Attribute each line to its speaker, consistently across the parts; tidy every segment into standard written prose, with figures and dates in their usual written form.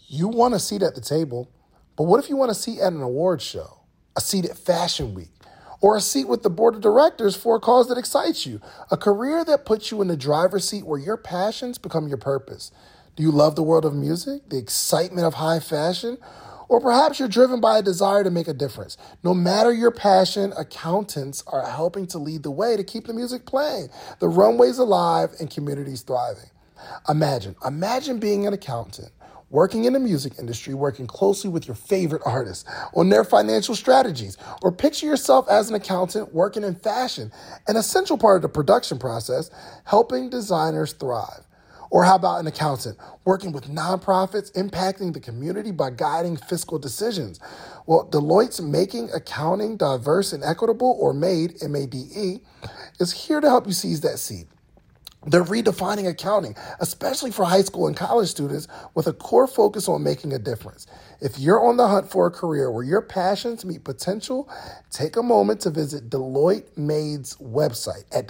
Speaker 1: You want a seat at the table, but what if you want a seat at an awards show, a seat at Fashion Week, or a seat with the board of directors for a cause that excites you, a career that puts you in the driver's seat where your passions become your purpose? Do you love the world of music, the excitement of high fashion? Or perhaps you're driven by a desire to make a difference. No matter your passion, accountants are helping to lead the way to keep the music playing, the runways alive, and communities thriving. Imagine being an accountant, working in the music industry, working closely with your favorite artists on their financial strategies. Or picture yourself as an accountant working in fashion, an essential part of the production process, helping designers thrive. Or how about an accountant working with nonprofits, impacting the community by guiding fiscal decisions? Well, Deloitte's Making Accounting Diverse and Equitable, or MADE, M-A-D-E, is here to help you seize that seat. They're redefining accounting, especially for high school and college students, with a core focus on making a difference. If you're on the hunt for a career where your passions meet potential, take a moment to visit Deloitte Made's website at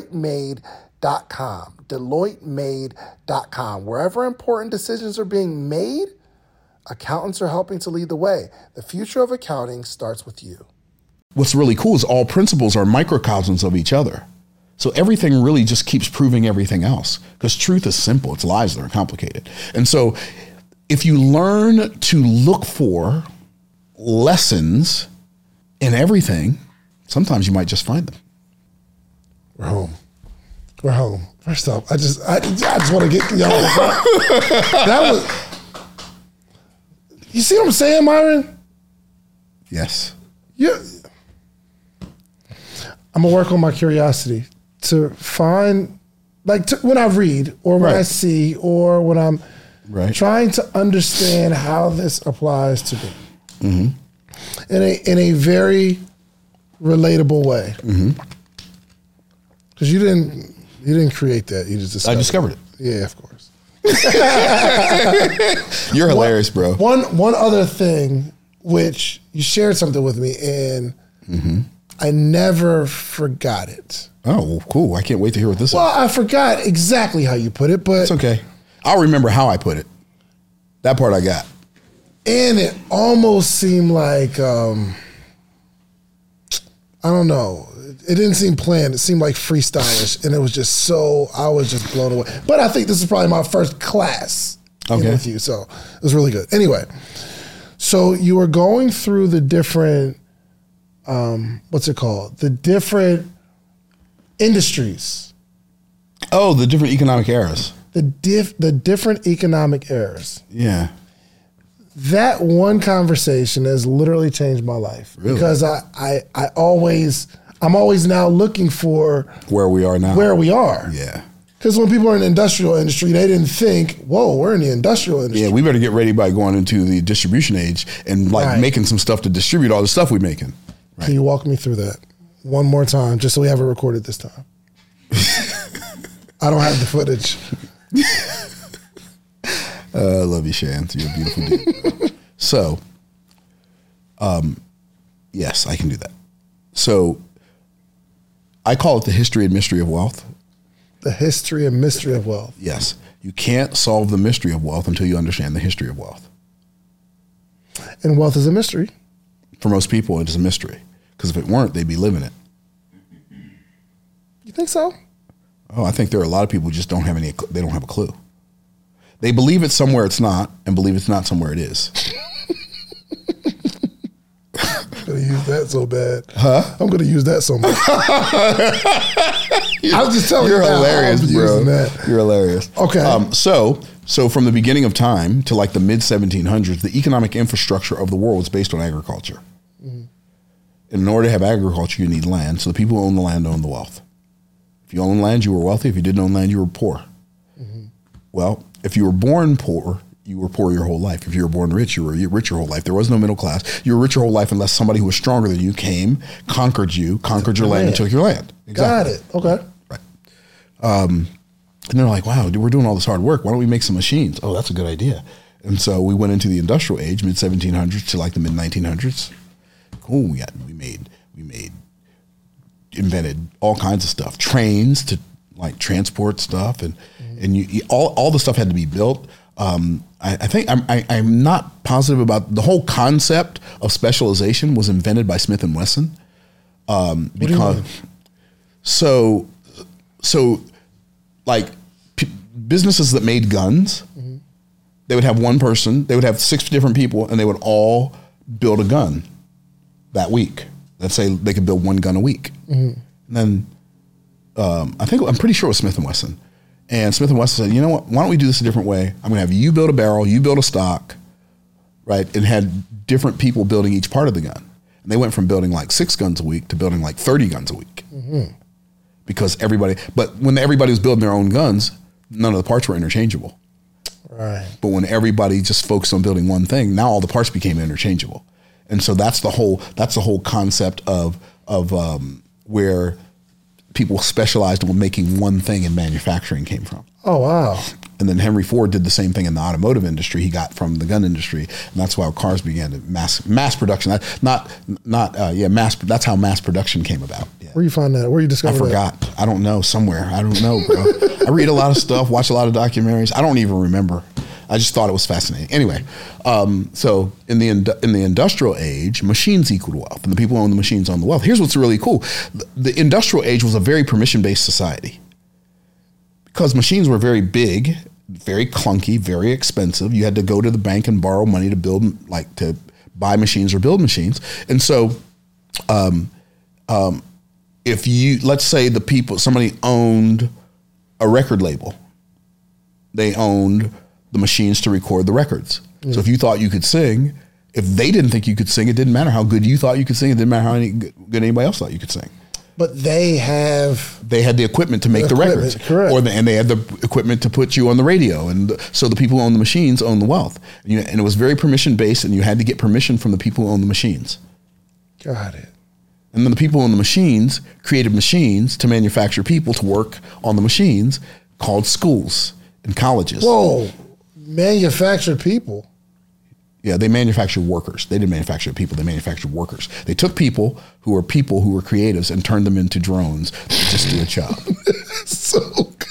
Speaker 1: DeloitteMade.com. Wherever important decisions are being made, accountants are helping to lead the way. The future of accounting starts with you.
Speaker 2: What's really cool is all principles are microcosms of each other. So everything really just keeps proving everything else, because truth is simple. It's lies that are complicated. And so if you learn to look for lessons in everything, sometimes you might just find them.
Speaker 1: We're home. First off, I just want to get y'all. That was. You see what I'm saying, Myron?
Speaker 2: Yes.
Speaker 1: Yeah. I'm gonna work on my curiosity to find, when I read or when I see or when I'm trying to understand how this applies to me in a very relatable way. Because you didn't create that. You just discovered
Speaker 2: I discovered it.
Speaker 1: Yeah, of course.
Speaker 2: You're hilarious, bro.
Speaker 1: One other thing, which you shared something with me, and I never forgot it.
Speaker 2: Oh, well, cool. I can't wait to hear what this is.
Speaker 1: Well, I forgot exactly how you put it, but
Speaker 2: it's okay. I'll remember how I put it. That part I got.
Speaker 1: And it almost seemed like, I don't know. It didn't seem planned. It seemed like freestylish, and it was just I was just blown away. But I think this is probably my first class with you, so it was really good. Anyway, so you were going through the different, what's it called? The different industries.
Speaker 2: Oh, the different economic eras.
Speaker 1: The different economic eras.
Speaker 2: Yeah.
Speaker 1: That one conversation has literally changed my life.
Speaker 2: Really?
Speaker 1: Because I'm always now looking for
Speaker 2: where we are now.
Speaker 1: Where we are.
Speaker 2: Yeah.
Speaker 1: Because when people are in the industrial industry, they didn't think, whoa, we're in the industrial industry.
Speaker 2: Yeah, we better get ready by going into the distribution age and making some stuff to distribute all the stuff we're making. Right.
Speaker 1: Can you walk me through that one more time, just so we have it recorded this time? I don't have the footage.
Speaker 2: I love you, Shan. You're a beautiful dude. So, yes, I can do that. So, I call it the history and mystery of wealth.
Speaker 1: The history and mystery of wealth.
Speaker 2: Yes. You can't solve the mystery of wealth until you understand the history of wealth.
Speaker 1: And wealth is a mystery.
Speaker 2: For most people, it is a mystery. Because if it weren't, they'd be living it.
Speaker 1: You think so?
Speaker 2: Oh, I think there are a lot of people who just don't have a clue. They believe it's somewhere it's not, and believe it's not somewhere it is.
Speaker 1: I'm going to use that so bad.
Speaker 2: Huh?
Speaker 1: I'm going to use that so much. I was just telling you.
Speaker 2: You're hilarious, bro.
Speaker 1: That.
Speaker 2: You're hilarious.
Speaker 1: Okay.
Speaker 2: So from the beginning of time to like the mid 1700s, the economic infrastructure of the world was based on agriculture. Mm-hmm. In order to have agriculture, you need land. So the people who own the land own the wealth. If you own land, you were wealthy. If you didn't own land, you were poor. Mm-hmm. Well, if you were born poor, you were poor your whole life. If you were born rich, you were rich your whole life. There was no middle class. You were rich your whole life unless somebody who was stronger than you came, conquered your land, and took your land.
Speaker 1: Exactly. Got it. Okay.
Speaker 2: Right. And they're like, wow, we're doing all this hard work. Why don't we make some machines? Oh, that's a good idea. And so we went into the industrial age, mid 1700s to like the mid 1900s. Cool. We invented all kinds of stuff, trains to like transport stuff, and all the stuff had to be built. I think I'm not positive about the whole concept of specialization was invented by Smith and Wesson. Because so like businesses that made guns, they would have one person, they would have 6 different people, and they would all build a gun that week. Let's say they could build one gun a week. And then I'm pretty sure it was Smith and Wesson. And Smith and Wesson said, you know what, why don't we do this a different way? I'm gonna have you build a barrel, you build a stock, right? And had different people building each part of the gun. And they went from building like 6 guns a week to building like 30 guns a week. Because but when everybody was building their own guns, none of the parts were interchangeable.
Speaker 1: Right.
Speaker 2: But when everybody just focused on building one thing, now all the parts became interchangeable. And so that's the whole concept of where people specialized on making one thing in manufacturing came from.
Speaker 1: Oh, wow.
Speaker 2: And then Henry Ford did the same thing in the automotive industry. He got from the gun industry, and that's why cars began to mass production. That's how mass production came about. Yeah.
Speaker 1: Where you find that? Where you discover that?
Speaker 2: I forgot. I don't know. Somewhere. I don't know, bro. I read a lot of stuff, watch a lot of documentaries. I don't even remember. I just thought it was fascinating. Anyway, so in the industrial age, machines equaled wealth, and the people who own the machines own the wealth. Here's what's really cool: the industrial age was a very permission-based society because machines were very big, very clunky, very expensive. You had to go to the bank and borrow money to to buy machines or build machines, and so. If let's say somebody owned a record label, they owned the machines to record the records. So if you thought you could sing, if they didn't think you could sing, it didn't matter how good you thought you could sing. It didn't matter how good anybody else thought you could sing.
Speaker 1: But they had
Speaker 2: the equipment to make the records,
Speaker 1: correct?
Speaker 2: And they had the equipment to put you on the radio, and so the people who own the machines own the wealth. And it was very permission based, and you had to get permission from the people who own the machines.
Speaker 1: Got it.
Speaker 2: And then the people on the machines created machines to manufacture people to work on the machines called schools and colleges.
Speaker 1: Whoa, manufactured people.
Speaker 2: Yeah, they manufactured workers. They didn't manufacture people, they manufactured workers. They took people who were creatives and turned them into drones to just do a job.
Speaker 1: So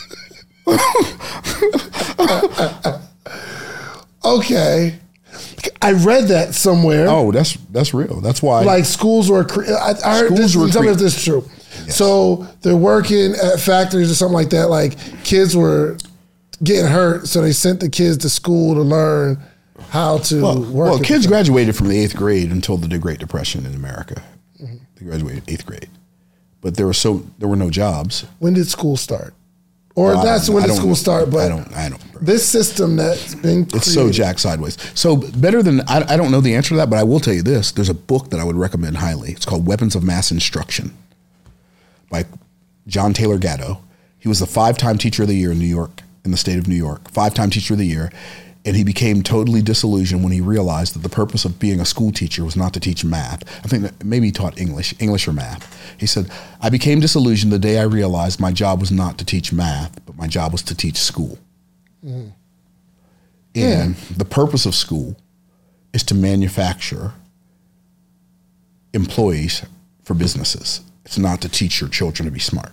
Speaker 1: good. Okay. I read that somewhere.
Speaker 2: Oh, that's real. That's why.
Speaker 1: Like schools were. I heard this. Tell me if this is true. Yes. So they're working at factories or something like that. Like kids were getting hurt, so they sent the kids to school to learn how to work.
Speaker 2: Well, kids graduated from the 8th grade until the Great Depression in America. They graduated 8th grade, but there were no jobs.
Speaker 1: When did school start? Or that's when did school start? But
Speaker 2: I don't. Bro.
Speaker 1: This system that's been created.
Speaker 2: It's so jacked sideways. So better than I don't know the answer to that, but I will tell you this: there's a book that I would recommend highly. It's called Weapons of Mass Instruction by John Taylor Gatto. He was the 5-time Teacher of the Year in New York, in the state of New York. 5-time Teacher of the Year. And he became totally disillusioned when he realized that the purpose of being a school teacher was not to teach math. I think that maybe he taught English or math. He said, I became disillusioned the day I realized my job was not to teach math, but my job was to teach school. And the purpose of school is to manufacture employees for businesses. It's not to teach your children to be smart.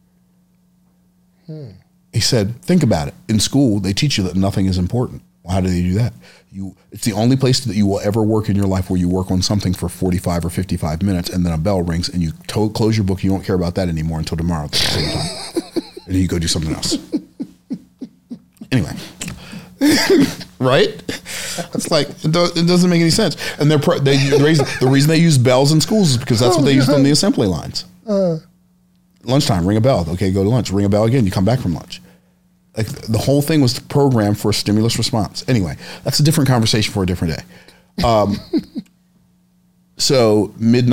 Speaker 2: He said, think about it. In school, they teach you that nothing is important. Well, how do they do that? It's the only place that you will ever work in your life where you work on something for 45 or 55 minutes and then a bell rings and you close your book. You don't care about that anymore until tomorrow at the same time. And then you go do something else. Anyway. Right? It's like, it doesn't make any sense. And the reason they use bells in schools is because that's what they used on the assembly lines. Lunchtime, ring a bell. Okay, go to lunch. Ring a bell again. You come back from lunch. Like the whole thing was programmed for a stimulus response. Anyway, that's a different conversation for a different day. So mid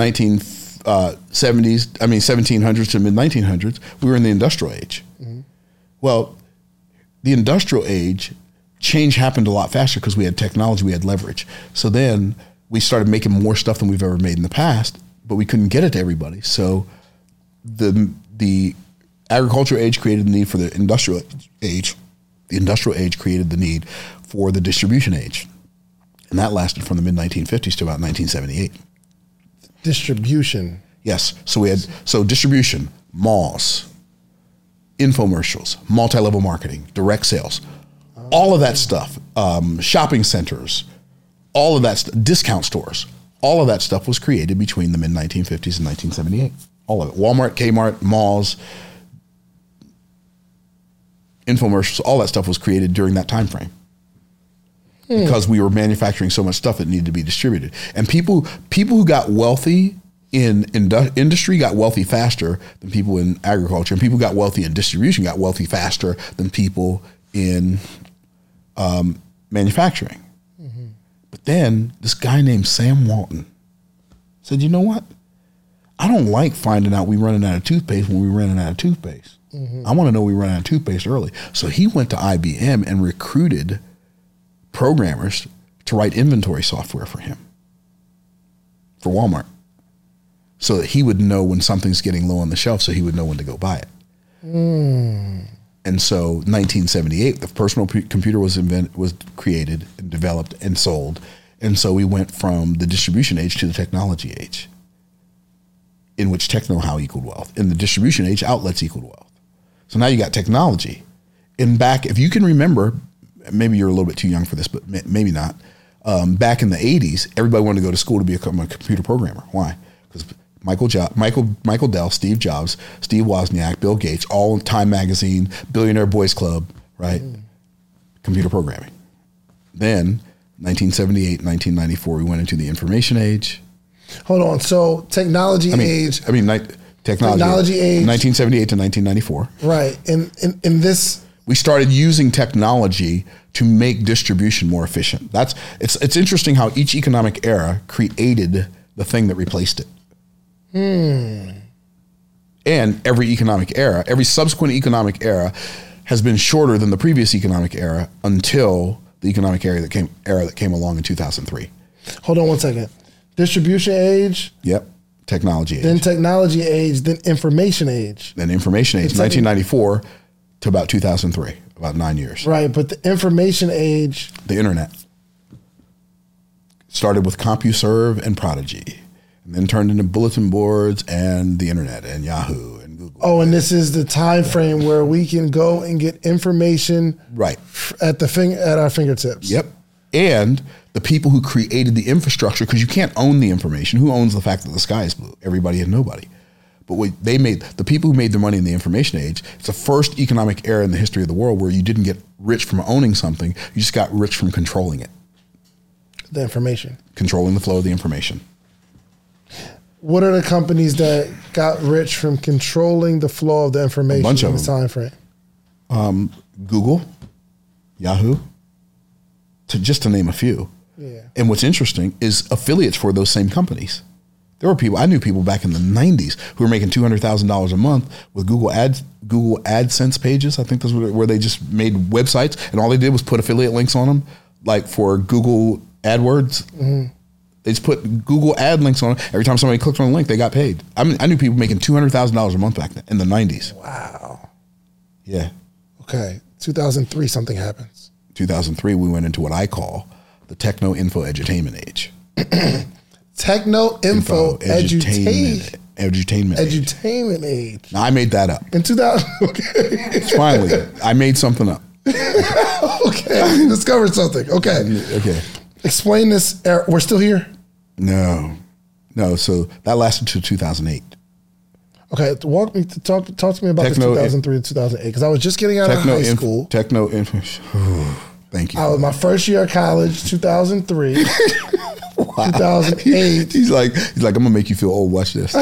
Speaker 2: 1700s to mid 1900s, we were in the industrial age. Well, the industrial age, change happened a lot faster because we had technology, we had leverage. So then we started making more stuff than we've ever made in the past, but we couldn't get it to everybody. So the agricultural age created the need for the industrial age. The industrial age created the need for the distribution age. And that lasted from the mid-1950s to about 1978.
Speaker 1: Distribution.
Speaker 2: Yes. So we had distribution, malls, infomercials, multi-level marketing, direct sales. All of that stuff, shopping centers, all of that discount stores, all of that stuff was created between the mid 1950s and 1978. All of it. Walmart, Kmart, malls, infomercials, all that stuff was created during that time frame. Because we were manufacturing so much stuff that needed to be distributed. And people who got wealthy in industry got wealthy faster than people in agriculture. And people who got wealthy in distribution got wealthy faster than people in manufacturing. Mm-hmm. But then this guy named Sam Walton said, you know what? I don't like finding out we running out of toothpaste when we running out of toothpaste. Mm-hmm. I want to know we run out of toothpaste early. So he went to IBM and recruited programmers to write inventory software for him, for Walmart, so that he would know when something's getting low on the shelf, so he would know when to go buy it. And so 1978, the personal computer was created and developed and sold. And so we went from the distribution age to the technology age, in which techno-how equaled wealth. In the distribution age, outlets equaled wealth. So now you got technology. And back, if you can remember, maybe you're a little bit too young for this, but maybe not. Back in the 80s, everybody wanted to go to school to become a computer programmer. Why? Because Michael Dell, Steve Jobs, Steve Wozniak, Bill Gates, all in Time Magazine, Billionaire Boys Club, right? Computer programming. Then, 1978, 1994, we went into the information age.
Speaker 1: Hold on. So technology age.
Speaker 2: Technology age. 1978 to 1994.
Speaker 1: Right. In this,
Speaker 2: we started using technology to make distribution more efficient. It's interesting how each economic era created the thing that replaced it. And every subsequent economic era has been shorter than the previous economic era until the economic era that came along in 2003.
Speaker 1: Hold on one second. Distribution age.
Speaker 2: Yep. Technology age.
Speaker 1: Then technology age. Then information age.
Speaker 2: Then information age. 1994 to about 2003. About 9 years.
Speaker 1: Right. But the information age.
Speaker 2: The internet. Started with CompuServe and Prodigy. And then turned into bulletin boards and the internet and Yahoo and Google.
Speaker 1: Oh, and this is the time frame where we can go and get information
Speaker 2: right
Speaker 1: at our fingertips.
Speaker 2: Yep. And the people who created the infrastructure, because you can't own the information. Who owns the fact that the sky is blue? Everybody and nobody. But the people who made their money in the information age, it's the first economic era in the history of the world where you didn't get rich from owning something. You just got rich from controlling it.
Speaker 1: The information.
Speaker 2: Controlling the flow of the information.
Speaker 1: What are the companies that got rich from controlling the flow of the information in the time frame?
Speaker 2: Google, Yahoo, just to name a few.
Speaker 1: Yeah.
Speaker 2: And what's interesting is affiliates for those same companies. I knew people back in the 90s who were making $200,000 a month with Google AdSense pages. I think that's where they just made websites and all they did was put affiliate links on them, like for Google AdWords. Mm-hmm. They just put Google ad links on it. Every time somebody clicked on a link, they got paid. I knew people making $200,000 a month back then in the 90s.
Speaker 1: Wow.
Speaker 2: Yeah.
Speaker 1: Okay. 2003, something happens.
Speaker 2: 2003, we went into what I call the techno info edutainment age.
Speaker 1: Techno info edutainment age.
Speaker 2: Now, I made that up.
Speaker 1: In 2000, okay.
Speaker 2: Finally, I made something up.
Speaker 1: Okay. You discovered something. Okay.
Speaker 2: Okay.
Speaker 1: Explain this era. We're still here?
Speaker 2: No. So that lasted to 2008.
Speaker 1: Okay, talk to me about this 2003 to 2008 because I was just getting out of high school.
Speaker 2: Thank you.
Speaker 1: I was my first year of college, 2003. Wow. 2008.
Speaker 2: He's like, I'm gonna make you feel old. Watch this.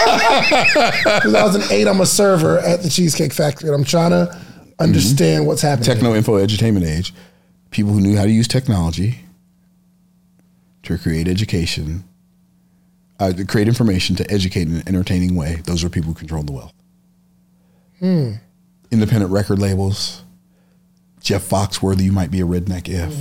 Speaker 1: 2008. I'm a server at the Cheesecake Factory, and I'm trying to understand what's happening.
Speaker 2: Techno info edutainment age. People who knew how to use technology to create education. To create information to educate in an entertaining way. Those are people who control the wealth. Independent record labels. Jeff Foxworthy, you might be a redneck if.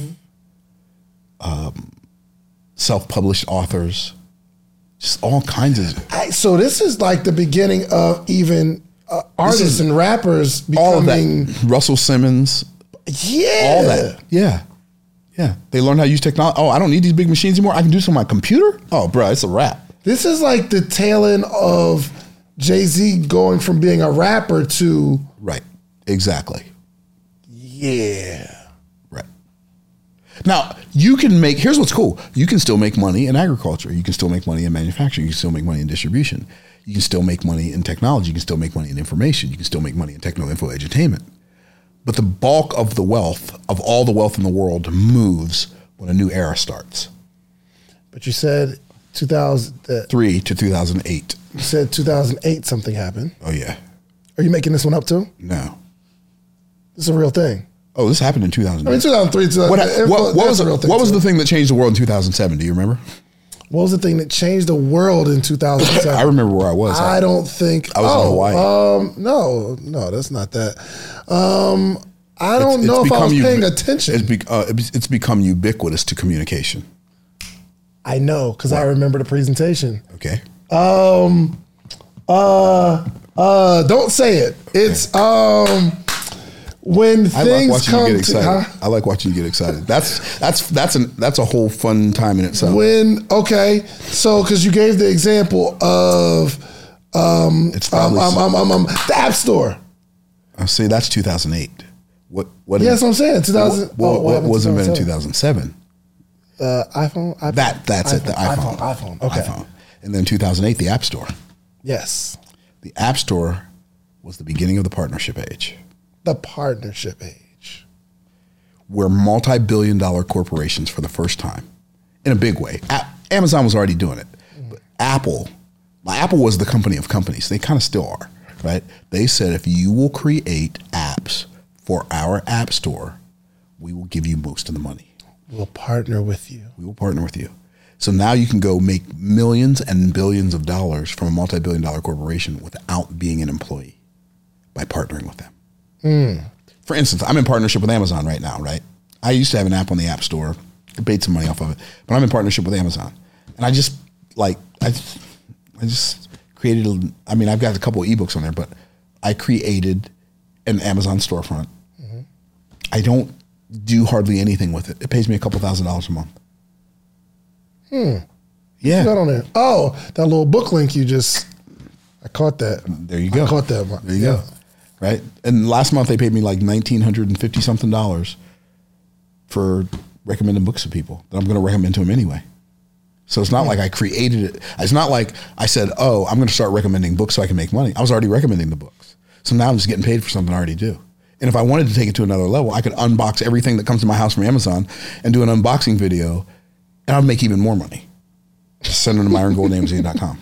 Speaker 2: Self-published authors. Just all kinds of.
Speaker 1: So this is like the beginning of even artists and rappers becoming.
Speaker 2: All of that. Russell Simmons.
Speaker 1: Yeah.
Speaker 2: All that. Yeah. Yeah. They learned how to use technology. Oh, I don't need these big machines anymore. I can do this on my computer? Oh, bro, it's a wrap.
Speaker 1: This is like the tail end of Jay-Z going from being a rapper to...
Speaker 2: Right. Exactly.
Speaker 1: Yeah.
Speaker 2: Now, you can make, here's what's cool. You can still make money in agriculture. You can still make money in manufacturing. You can still make money in distribution. You can still make money in technology. You can still make money in information. You can still make money in techno-info edutainment. But the bulk of the wealth, of all the wealth in the world, moves when a new era starts.
Speaker 1: But you said
Speaker 2: 2003 to 2008.
Speaker 1: You said 2008 something happened.
Speaker 2: Oh, yeah.
Speaker 1: Are you making this one up too?
Speaker 2: No.
Speaker 1: This is a real thing.
Speaker 2: Oh, this happened in 2008.
Speaker 1: I mean, 2003, 2008.
Speaker 2: What was the thing that changed the world in 2007? Do you remember?
Speaker 1: What was the thing that changed the world in 2007?
Speaker 2: I remember where I was.
Speaker 1: I don't think.
Speaker 2: I was in Hawaii.
Speaker 1: No, that's not that. I don't know if I was paying attention.
Speaker 2: It's become ubiquitous to communication.
Speaker 1: I know, because I remember the presentation.
Speaker 2: Okay.
Speaker 1: Don't say it. It's when things come to. Huh?
Speaker 2: I like watching you get excited. That's a whole fun time in itself.
Speaker 1: So because you gave the example of the App Store.
Speaker 2: I say that's 2008. What?
Speaker 1: Yes, I'm saying 2000.
Speaker 2: What was invented in 2007?
Speaker 1: iPhone.
Speaker 2: That's it. The iPhone.
Speaker 1: iPhone. Okay.
Speaker 2: iPhone. And then 2008, the App Store.
Speaker 1: Yes.
Speaker 2: The App Store was the beginning of the partnership age.
Speaker 1: The partnership age.
Speaker 2: Where multi-billion-dollar corporations, for the first time, in a big way, Amazon was already doing it. But Apple was the company of companies. They kind of still are, right? They said, if you will create apps for our App Store, we will give you most of the money.
Speaker 1: We'll partner with you.
Speaker 2: We will partner with you. So now you can go make millions and billions of dollars from a multi-billion-dollar corporation without being an employee by partnering with them. For instance, I'm in partnership with Amazon right now, right? I used to have an app on the App Store. I paid some money off of it, but I'm in partnership with Amazon. And I just created, I've got a couple of ebooks on there, but I created an Amazon storefront. Mm-hmm. I don't do hardly anything with it. It pays me a couple $1,000s a month. Yeah.
Speaker 1: What's that on there? Oh, that little book link I caught that.
Speaker 2: There you go.
Speaker 1: I caught that.
Speaker 2: There you go. Right? And last month they paid me like $1,950 something for recommending books to people that I'm going to recommend to them anyway. So it's not like I created it. It's not like I said, oh, I'm going to start recommending books so I can make money. I was already recommending the books. So now I'm just getting paid for something I already do. And if I wanted to take it to another level, I could unbox everything that comes to my house from Amazon and do an unboxing video, and I'd make even more money. Just send them to myrongoldamz.com.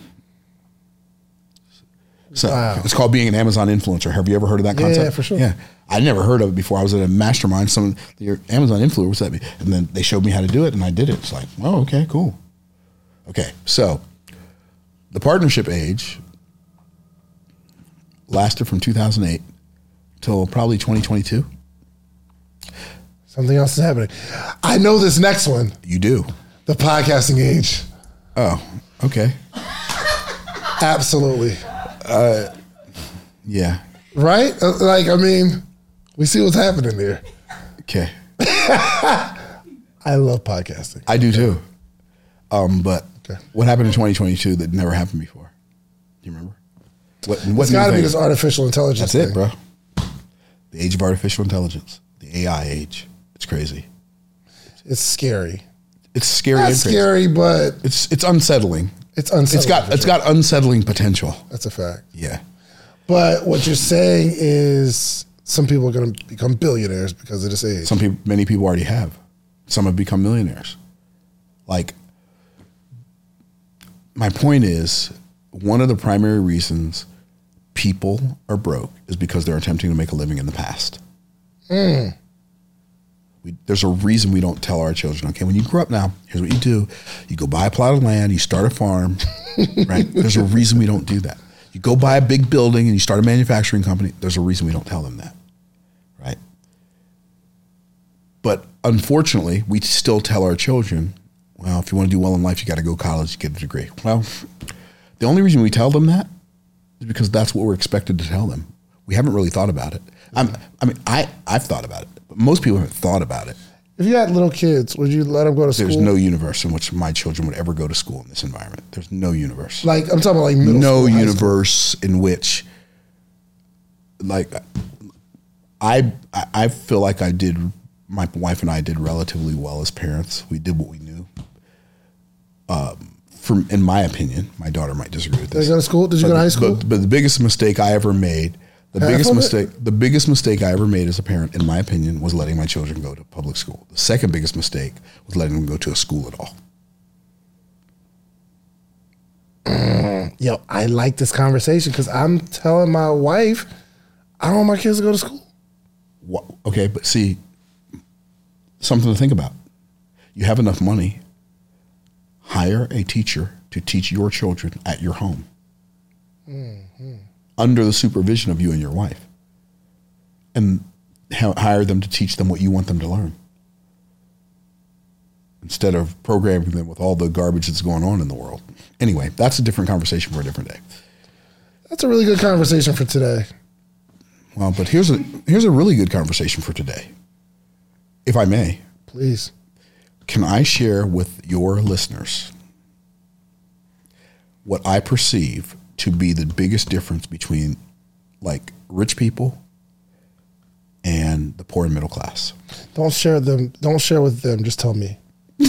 Speaker 2: So It's called being an Amazon influencer. Have you ever heard of that concept?
Speaker 1: Yeah, for sure.
Speaker 2: Yeah. I'd never heard of it before. I was at a mastermind. Your Amazon influencer, what's that mean? And then they showed me how to do it, and I did it. It's like, oh, okay, cool. Okay, so the partnership age lasted from 2008 till probably 2022.
Speaker 1: Something else is happening. I know this next one.
Speaker 2: You do?
Speaker 1: The podcasting age.
Speaker 2: Oh, okay.
Speaker 1: Absolutely.
Speaker 2: Yeah.
Speaker 1: Right? We see what's happening there.
Speaker 2: Okay.
Speaker 1: I love podcasting.
Speaker 2: I do too. But what happened in 2022 that never happened before? Do you remember?
Speaker 1: It's got to be this artificial intelligence
Speaker 2: That's it, bro. The age of artificial intelligence. The AI age. It's crazy.
Speaker 1: It's scary.
Speaker 2: It's scary.
Speaker 1: Not scary, but
Speaker 2: it's unsettling.
Speaker 1: It's unsettling.
Speaker 2: It's got unsettling potential.
Speaker 1: That's a fact.
Speaker 2: Yeah.
Speaker 1: But what you're saying is some people are going to become billionaires because of this age.
Speaker 2: Many people already have. Some have become millionaires. Like, my point is, one of the primary reasons people are broke is because they're attempting to make a living in the past. There's a reason we don't tell our children, okay, when you grow up now, here's what you do. You go buy a plot of land, you start a farm, right? There's a reason we don't do that. You go buy a big building and you start a manufacturing company. There's a reason we don't tell them that, right? But unfortunately, we still tell our children, well, if you want to do well in life, you got to go to college, get a degree. Well, the only reason we tell them that is because that's what we're expected to tell them. We haven't really thought about it. I've thought about it, but most people haven't thought about it.
Speaker 1: If you had little kids, would you let them go to school?
Speaker 2: There's no universe in which my children would ever go to school in this environment. There's no universe.
Speaker 1: Like, I'm talking about like middle
Speaker 2: no
Speaker 1: school,
Speaker 2: universe in which, like, I feel like I did my wife and I did relatively well as parents. We did what we knew. In my opinion, my daughter might disagree with this.
Speaker 1: Did you go to school? Did you go to high school?
Speaker 2: But the biggest mistake I ever made, the biggest mistake I ever made as a parent, in my opinion, was letting my children go to public school. The second biggest mistake was letting them go to a school at all.
Speaker 1: Yo, I like this conversation because I'm telling my wife I don't want my kids to go to school.
Speaker 2: Okay, but see, something to think about. You have enough money. Hire a teacher to teach your children at your home under the supervision of you and your wife, and hire them to teach them what you want them to learn instead of programming them with all the garbage that's going on in the world. Anyway, that's a different conversation for a different day.
Speaker 1: That's a really good conversation for today.
Speaker 2: Well, but here's a really good conversation for today, if I may.
Speaker 1: Please.
Speaker 2: Can I share with your listeners what I perceive to be the biggest difference between like rich people and the poor and middle class?
Speaker 1: Don't share with them. Just tell me.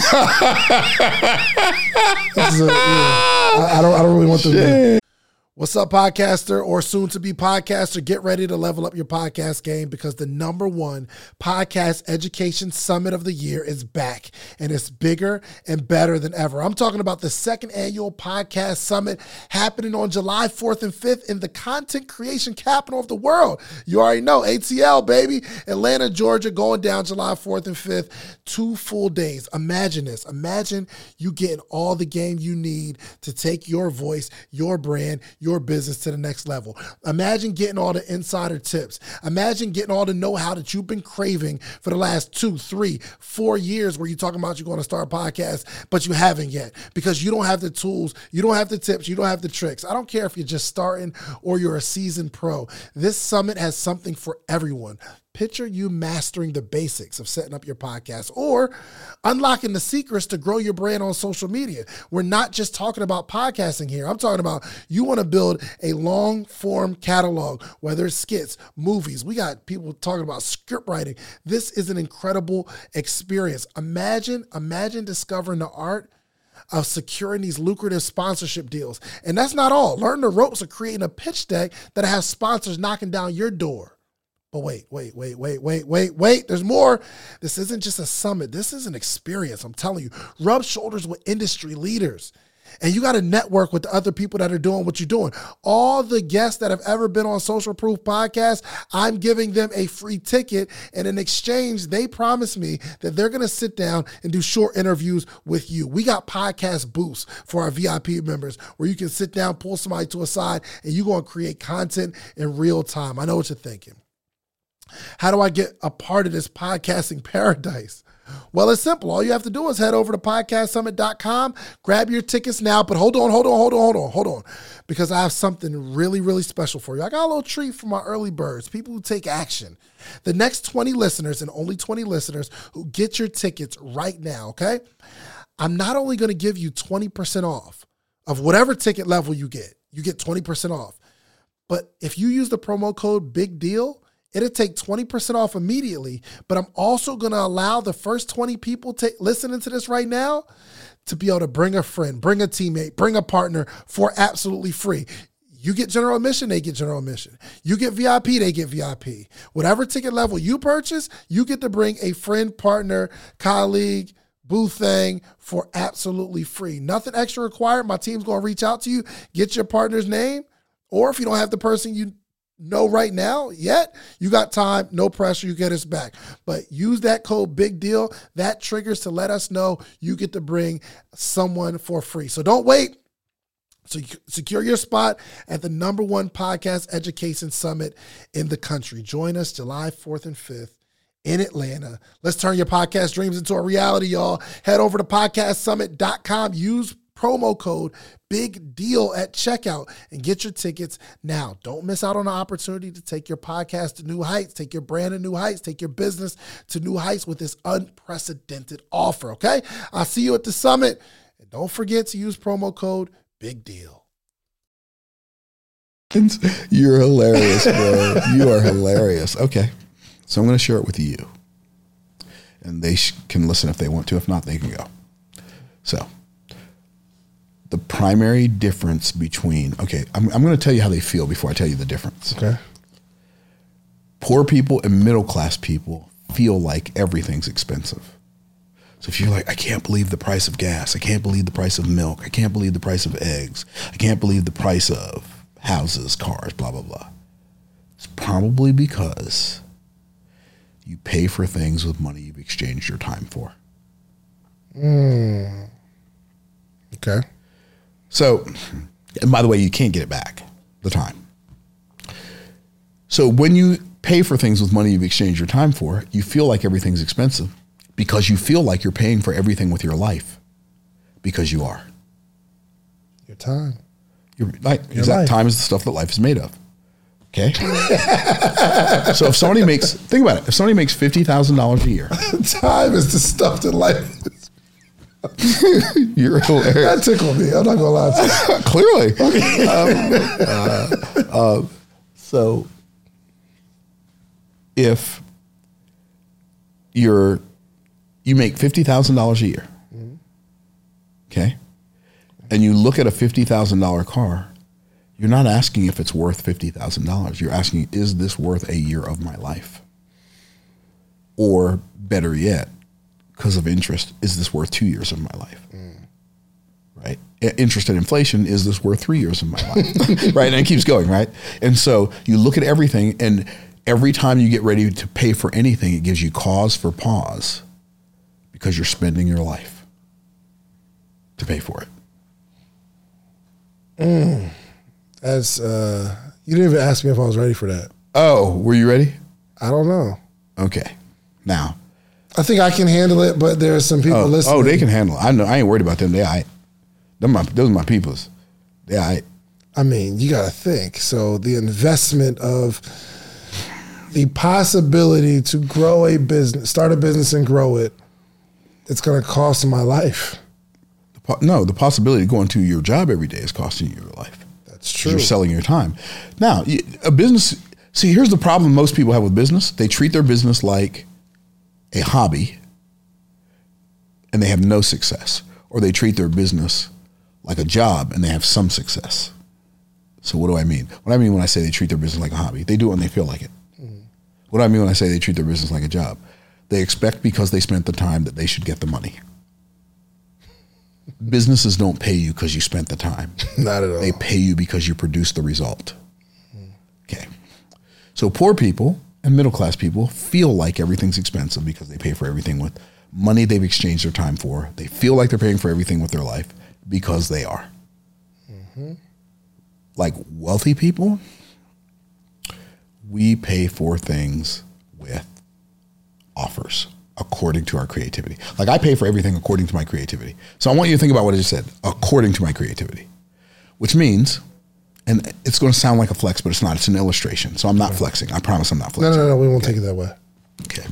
Speaker 1: I don't really want them to. What's up, podcaster or soon-to-be podcaster? Get ready to level up your podcast game because the #1 podcast education summit of the year is back, and it's bigger and better than ever. I'm talking about the second annual podcast summit happening on July 4th and 5th in the content creation capital of the world. You already know, ATL, baby. Atlanta, Georgia, going down July 4th and 5th, 2 full days. Imagine this. Imagine you getting all the game you need to take your voice, your brand, your business to the next level. Imagine getting all the insider tips. Imagine getting all the know-how that you've been craving for the last 2, 3, 4 years where you're talking about you're going to start a podcast, but you haven't yet because you don't have the tools, you don't have the tips, you don't have the tricks. I don't care if you're just starting or you're a seasoned pro. This summit has something for everyone. Picture you mastering the basics of setting up your podcast or unlocking the secrets to grow your brand on social media. We're not just talking about podcasting here. I'm talking about you want to build a long form catalog, whether it's skits, movies. We got people talking about script writing. This is an incredible experience. Imagine discovering the art of securing these lucrative sponsorship deals. And that's not all. Learn the ropes of creating a pitch deck that has sponsors knocking down your door. But wait. There's more. This isn't just a summit. This is an experience. I'm telling you, rub shoulders with industry leaders. And you got to network with the other people that are doing what you're doing. All the guests that have ever been on Social Proof Podcast, I'm giving them a free ticket. And in exchange, they promise me that they're going to sit down and do short interviews with you. We got podcast booths for our VIP members where you can sit down, pull somebody to a side, and you're going to create content in real time. I know what you're thinking. How do I get a part of this podcasting paradise? Well, it's simple. All you have to do is head over to podcastsummit.com, grab your tickets now. But hold on. Because I have something really, really special for you. I got a little treat for my early birds, people who take action. The next 20 listeners and only 20 listeners who get your tickets right now, okay? I'm not only going to give you 20% off of whatever ticket level you get 20% off. But if you use the promo code Big Deal, it'll take 20% off immediately, but I'm also going to allow the first 20 people listening to this right now to be able to bring a friend, bring a teammate, bring a partner for absolutely free. You get general admission, they get general admission. You get VIP, they get VIP. Whatever ticket level you purchase, you get to bring a friend, partner, colleague, boo thing for absolutely free. Nothing extra required. My team's going to reach out to you, get your partner's name, or if you don't have the person you know right now yet, you got time, no pressure, you get us back. But use that code Big Deal. That triggers to let us know you get to bring someone for free. So don't wait. So secure your spot at the #1 podcast education summit in the country. Join us July 4th and 5th in Atlanta. Let's turn your podcast dreams into a reality, y'all. Head over to podcastsummit.com. Use promo code Big Deal at checkout and get your tickets now. Don't miss out on the opportunity to take your podcast to new heights, take your brand to new heights, take your business to new heights with this unprecedented offer, okay? I'll see you at the summit. And don't forget to use promo code Big Deal.
Speaker 2: You're hilarious, bro. You are hilarious. Okay, so I'm going to share it with you. and they can listen if they want to. If not, they can go. So the primary difference between, I'm going to tell you how they feel before I tell you the difference.
Speaker 1: Okay.
Speaker 2: Poor people and middle class people feel like everything's expensive. So if you're like, I can't believe the price of gas, I can't believe the price of milk, I can't believe the price of eggs, I can't believe the price of houses, cars, blah, blah, blah. It's probably because you pay for things with money you've exchanged your time for.
Speaker 1: Okay.
Speaker 2: So, and by the way, you can't get it back, the time. So when you pay for things with money you've exchanged your time for, you feel like everything's expensive because you feel like you're paying for everything with your life, because you are.
Speaker 1: Your time.
Speaker 2: Time is the stuff that life is made of. Okay. So if somebody makes, think about it. If somebody makes $50,000 a year,
Speaker 1: time is the stuff that life is.
Speaker 2: You're hilarious.
Speaker 1: That tickled me. I'm not gonna lie to you.
Speaker 2: Clearly. So if you make $50,000 a year, okay, and you look at a $50,000 car, you're not asking if it's worth $50,000. You're asking, is this worth a year of my life? Or better yet, because of interest, is this worth 2 years of my life? Right? Interest and inflation, is this worth 3 years of my life? Right? And it keeps going, right? And so you look at everything, and every time you get ready to pay for anything, it gives you cause for pause, because you're spending your life to pay for it.
Speaker 1: As you didn't even ask me if I was ready for that.
Speaker 2: Oh, were you ready?
Speaker 1: I don't know.
Speaker 2: Okay. Now,
Speaker 1: I think I can handle it, but there are some people listening.
Speaker 2: Oh, they can handle it. I know. I ain't worried about them. Those are my peoples. I
Speaker 1: mean, you got to think. So the investment of the possibility to grow a business, start a business and grow it, it's going to cost my life.
Speaker 2: No, the possibility of going to your job every day is costing you your life.
Speaker 1: That's true.
Speaker 2: You're selling your time. Now, a business, see, here's the problem most people have with business. They treat their business like a hobby and they have no success. Or they treat their business like a job and they have some success. So what do I mean? What I mean when I say they treat their business like a hobby, they do it when they feel like it. What do I mean when I say they treat their business like a job? They expect because they spent the time that they should get the money. Businesses don't pay you because you spent the time.
Speaker 1: Not at all.
Speaker 2: They pay you because you produced the result. Okay. So poor people and middle class people feel like everything's expensive because they pay for everything with money they've exchanged their time for. They feel like they're paying for everything with their life because they are. Like wealthy people, we pay for things with offers according to our creativity. Like I pay for everything according to my creativity. So I want you to think about what I just said, according to my creativity, which means, and it's going to sound like a flex, but it's not. It's an illustration. So I'm not flexing. I promise I'm not flexing.
Speaker 1: No. We won't take it that way.
Speaker 2: Okay.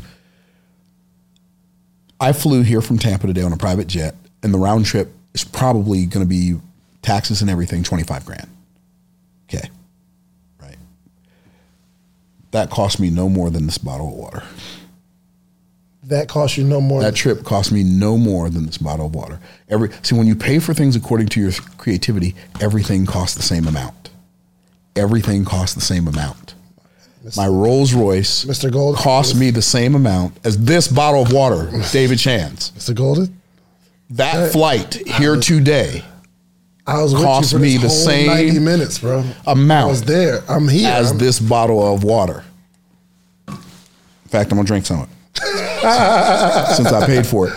Speaker 2: I flew here from Tampa today on a private jet, and the round trip is probably going to be taxes and everything, $25,000. Okay. Right. That cost me no more than this bottle of water.
Speaker 1: That costs you no more.
Speaker 2: That trip cost me no more than this bottle of water. See, when you pay for things according to your creativity, everything costs the same amount. Everything costs the same amount. My Rolls Royce
Speaker 1: Mr. Gold
Speaker 2: cost me the same amount as this bottle of water, David Shands.
Speaker 1: Mr. Golden?
Speaker 2: That flight here today
Speaker 1: I was
Speaker 2: cost
Speaker 1: with you for
Speaker 2: me
Speaker 1: this
Speaker 2: the
Speaker 1: whole
Speaker 2: same
Speaker 1: 90 minutes, bro.
Speaker 2: amount.
Speaker 1: I was there. I'm here.
Speaker 2: As this bottle of water. In fact, I'm going to drink some of it. Since I paid for it.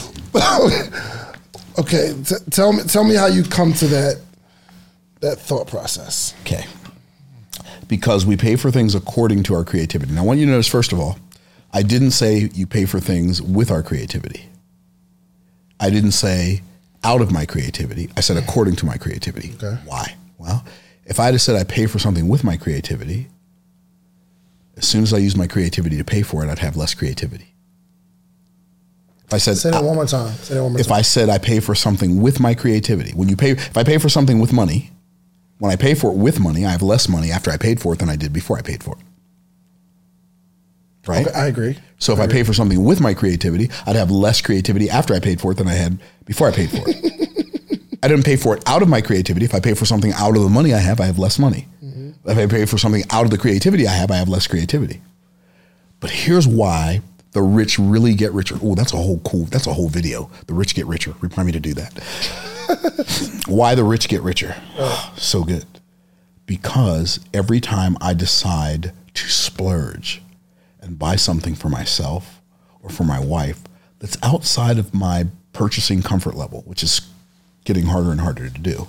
Speaker 1: Okay, tell me how you come to that thought process.
Speaker 2: Okay. Because we pay for things according to our creativity. Now, I want you to notice, first of all, I didn't say you pay for things with our creativity. I didn't say out of my creativity. I said according to my creativity.
Speaker 1: Okay.
Speaker 2: Why? Well, if I had said I pay for something with my creativity, as soon as I use my creativity to pay for it, I'd have less creativity. If I said,
Speaker 1: Say that one more time.
Speaker 2: If I said I pay for something with my creativity, if I pay for something with money, when I pay for it with money, I have less money after I paid for it than I did before I paid for it. right?
Speaker 1: Okay, I agree.
Speaker 2: So if I pay for something with my creativity, I'd have less creativity after I paid for it than I had before I paid for it. I didn't pay for it out of my creativity. If I pay for something out of the money I have less money. If I pay for something out of the creativity I have less creativity. But here's why the rich really get richer. Oh, that's a whole video. The rich get richer. Remind me to do that. Why the rich get richer. So good. Because every time I decide to splurge and buy something for myself or for my wife that's outside of my purchasing comfort level, which is getting harder and harder to do,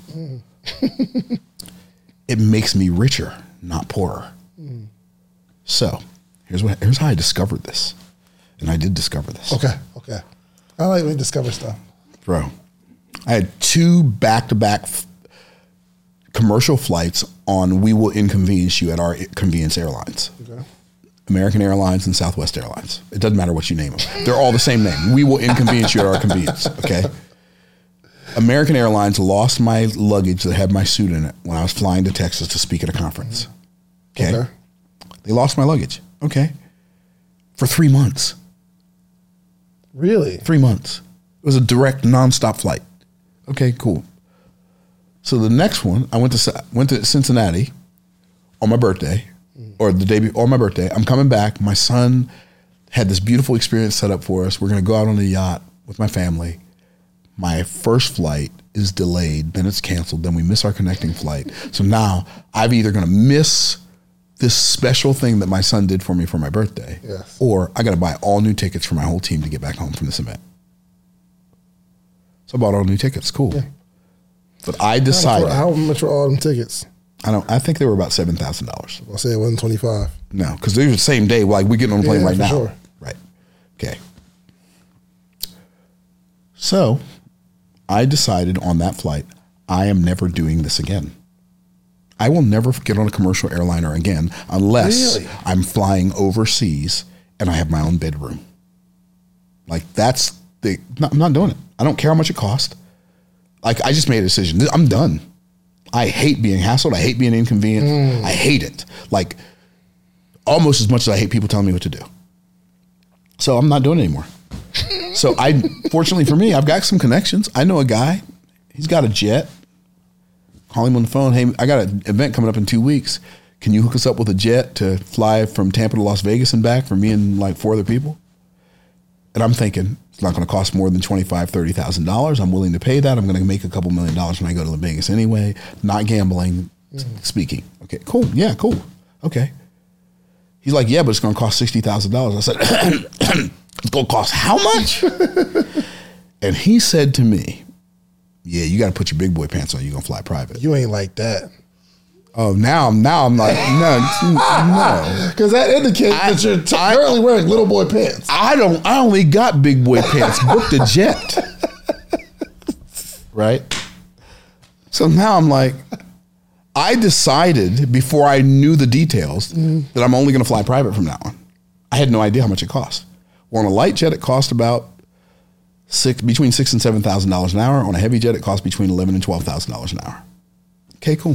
Speaker 2: it makes me richer, not poorer. So here's how I discovered this. And I did discover this.
Speaker 1: Okay. I like when you discover stuff.
Speaker 2: Bro, I had 2 back-to-back commercial flights on We Will Inconvenience You at our Convenience Airlines. Okay. American Airlines and Southwest Airlines. It doesn't matter what you name them. They're all the same name. We Will Inconvenience You at our convenience. Okay. American Airlines lost my luggage that had my suit in it when I was flying to Texas to speak at a conference. Okay. They lost my luggage. Okay. For 3 months.
Speaker 1: Really?
Speaker 2: 3 months. It was a direct nonstop flight. Okay, cool. So the next one, I went to Cincinnati on my birthday, or the day on my birthday. I'm coming back. My son had this beautiful experience set up for us. We're going to go out on a yacht with my family. My first flight is delayed, then it's canceled, then we miss our connecting flight. So now I'm either going to miss this special thing that my son did for me for my birthday, or I got to buy all new tickets for my whole team to get back home from this event. So I bought all new tickets. Cool. Yeah. But I decided.
Speaker 1: How much were all them tickets?
Speaker 2: I think they were about $7,000.
Speaker 1: I'll say it wasn't 25.
Speaker 2: No, because they were the same day. Like we're getting on a plane right now.
Speaker 1: Sure.
Speaker 2: Right. Okay. So I decided on that flight, I am never doing this again. I will never get on a commercial airliner again unless I'm flying overseas and I have my own bedroom. Like I'm not doing it. I don't care how much it costs. Like I just made a decision. I'm done. I hate being hassled. I hate being inconvenienced. I hate it. Like almost as much as I hate people telling me what to do. So I'm not doing it anymore. So fortunately for me, I've got some connections. I know a guy. He's got a jet. Call him on the phone. Hey, I got an event coming up in 2 weeks. Can you hook us up with a jet to fly from Tampa to Las Vegas and back for me and like 4 other people? And I'm thinking, it's not going to cost more than $25,000, $30,000. I'm willing to pay that. I'm going to make a couple $1 million when I go to Vegas anyway. Not gambling, speaking. Okay, cool. Yeah, cool. Okay. He's like, yeah, but it's going to cost $60,000. I said, it's going to cost how much? And he said to me, yeah, you got to put your big boy pants on. You're going to fly private.
Speaker 1: You ain't like that.
Speaker 2: Oh, now I'm like, no.
Speaker 1: Because that indicates that you're currently wearing little boy pants.
Speaker 2: I only got big boy pants. Booked a jet. Right? So now I'm like, I decided before I knew the details that I'm only going to fly private from now on. I had no idea how much it cost. Well, on a light jet, it cost about between $6,000 and $7,000 an hour. On a heavy jet, it costs between $11,000 and $12,000 an hour. Okay, cool.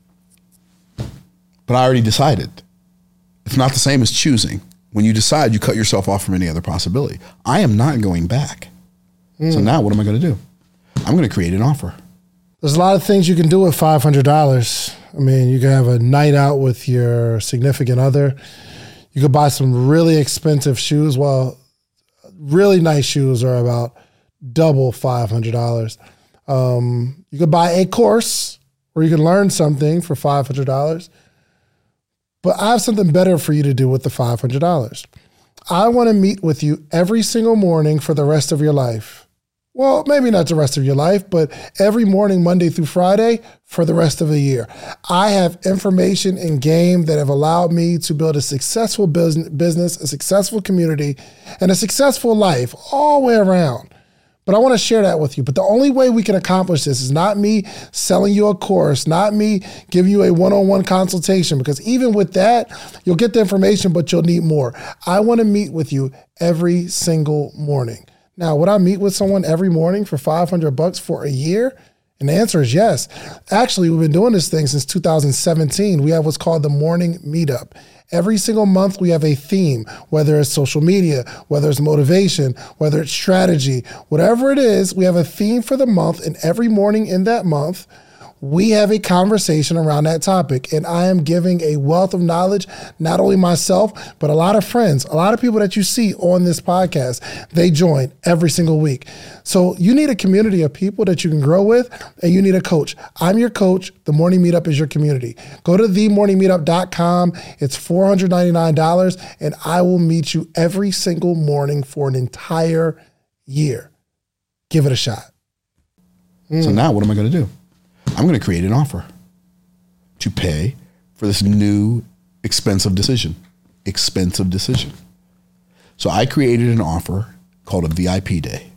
Speaker 2: But I already decided. It's not the same as choosing. When you decide, you cut yourself off from any other possibility. I am not going back. So now what am I going to do? I'm going to create an offer.
Speaker 1: There's a lot of things you can do with $500. I mean, you can have a night out with your significant other. You could buy some really expensive shoes. Well, really nice shoes are about double $500. You could buy a course where you can learn something for $500. But I have something better for you to do with the $500. I want to meet with you every single morning for the rest of your life. Well, maybe not the rest of your life, but every morning, Monday through Friday, for the rest of the year. I have information and game that have allowed me to build a successful business, a successful community, and a successful life all the way around. But I want to share that with you. But the only way we can accomplish this is not me selling you a course, not me giving you a one-on-one consultation, because even with that, you'll get the information, but you'll need more. I want to meet with you every single morning. Now, would I meet with someone every morning for $500 for a year? And the answer is yes. Actually, we've been doing this thing since 2017. We have what's called the Morning Meetup. Every single month we have a theme, whether it's social media, whether it's motivation, whether it's strategy, whatever it is, we have a theme for the month, and every morning in that month, we have a conversation around that topic. And I am giving a wealth of knowledge, not only myself, but a lot of friends, a lot of people that you see on this podcast, they join every single week. So you need a community of people that you can grow with, and you need a coach. I'm your coach. The Morning Meetup is your community. Go to themorningmeetup.com. It's $499, and I will meet you every single morning for an entire year. Give it a shot.
Speaker 2: So now what am I going to do? I'm going to create an offer to pay for this new expensive decision. So I created an offer called a VIP day.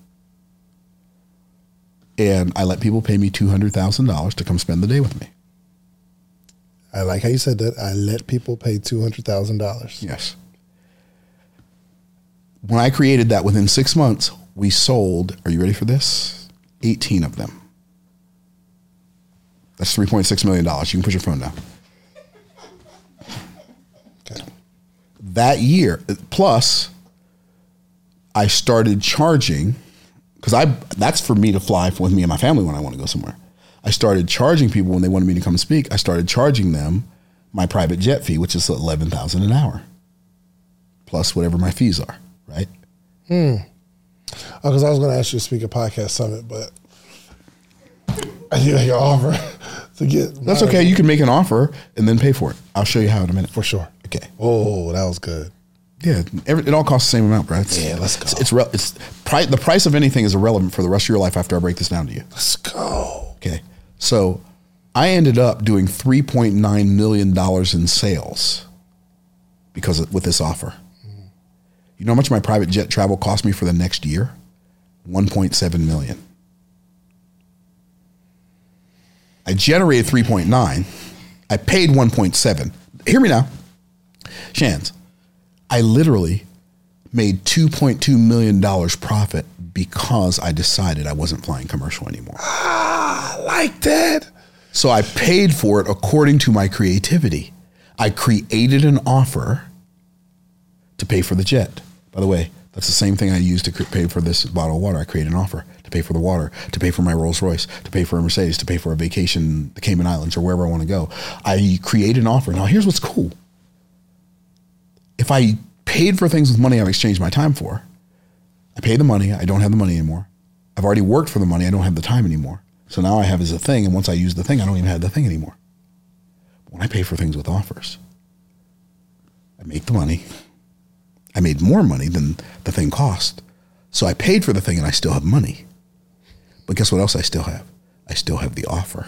Speaker 2: And I let people pay me $200,000 to come spend the day with me.
Speaker 1: I like how you said that. I let people pay $200,000.
Speaker 2: Yes. When I created that, within 6 months, we sold, are you ready for this? 18 of them. That's $3.6 million. You can put your phone down.
Speaker 1: Okay.
Speaker 2: That year, plus, I started charging, because that's for me to fly with me and my family when I want to go somewhere. I started charging people when they wanted me to come speak. I started charging them my private jet fee, which is $11,000 an hour, plus whatever my fees are, right?
Speaker 1: Oh, because I was going to ask you to speak at Podcast Summit, but I need an offer to get.
Speaker 2: That's okay. You can make an offer and then pay for it. I'll show you how in a minute.
Speaker 1: For sure.
Speaker 2: Okay.
Speaker 1: Oh, that was good.
Speaker 2: Yeah, it all costs the same amount, Brad.
Speaker 1: Yeah, let's go.
Speaker 2: The price of anything is irrelevant for the rest of your life after I break this down to you.
Speaker 1: Let's go.
Speaker 2: Okay. So I ended up doing $3.9 million in sales with this offer. You know how much my private jet travel cost me for the next year? $1.7 million. I generated 3.9. I paid 1.7. Hear me now. Shans, I literally made $2.2 million profit because I decided I wasn't flying commercial anymore.
Speaker 1: I like that.
Speaker 2: So I paid for it according to my creativity. I created an offer to pay for the jet. By the way, that's the same thing I used to pay for this bottle of water. I created an offer to pay for the water, to pay for my Rolls Royce, to pay for a Mercedes, to pay for a vacation, the Cayman Islands, or wherever I want to go. I create an offer. Now, here's what's cool. If I paid for things with money I've exchanged my time for, I pay the money, I don't have the money anymore. I've already worked for the money, I don't have the time anymore. So now I have as a thing, and once I use the thing, I don't even have the thing anymore. When I pay for things with offers, I make the money. I made more money than the thing cost. So I paid for the thing and I still have money. But guess what else I still have? I still have the offer.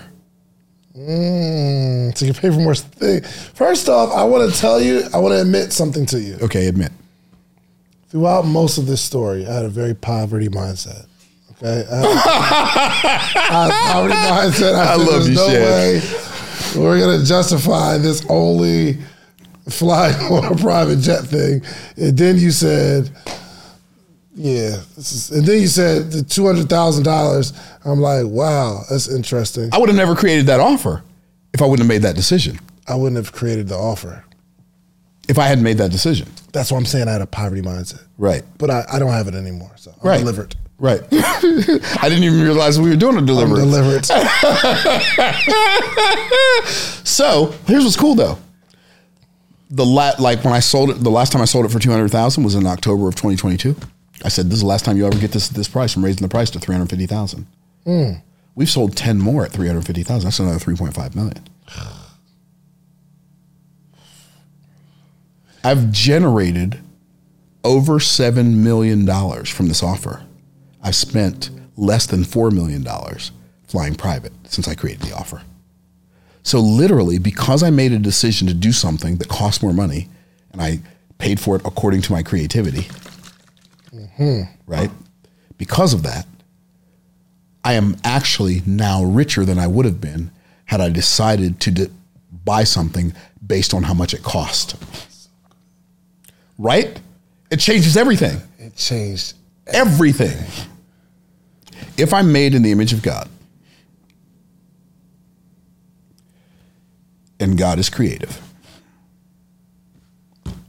Speaker 1: So you pay for more things. First off, I want to admit something to you.
Speaker 2: Okay, admit.
Speaker 1: Throughout most of this story, I had a very poverty mindset. Okay? I had a poverty mindset. I said,
Speaker 2: love you,
Speaker 1: no way
Speaker 2: Shad.
Speaker 1: we're going to justify this only flying on a private jet thing. And then you said, yeah. And then you said the $200,000. I'm like, wow, that's interesting.
Speaker 2: I would have never created that offer if I wouldn't have made that decision.
Speaker 1: I wouldn't have created the offer.
Speaker 2: If I hadn't made that decision.
Speaker 1: That's why I'm saying I had a poverty mindset.
Speaker 2: Right.
Speaker 1: But I don't have it anymore. So I'm delivered.
Speaker 2: Right. I didn't even realize we were doing a deliverance.
Speaker 1: I'm delivered.
Speaker 2: So here's what's cool though. When I sold it, the last time I sold it for $200,000 was in October of 2022. I said, this is the last time you ever get this price. I'm raising the price to $350,000. We've sold 10 more at $350,000. That's another $3.5 million. I've generated over $7 million from this offer. I've spent less than $4 million flying private since I created the offer. So literally, because I made a decision to do something that cost more money and I paid for it according to my creativity, right? Because of that, I am actually now richer than I would have been had I decided to buy something based on how much it cost. Right? It changes everything.
Speaker 1: It changed
Speaker 2: everything. If I'm made in the image of God, and God is creative,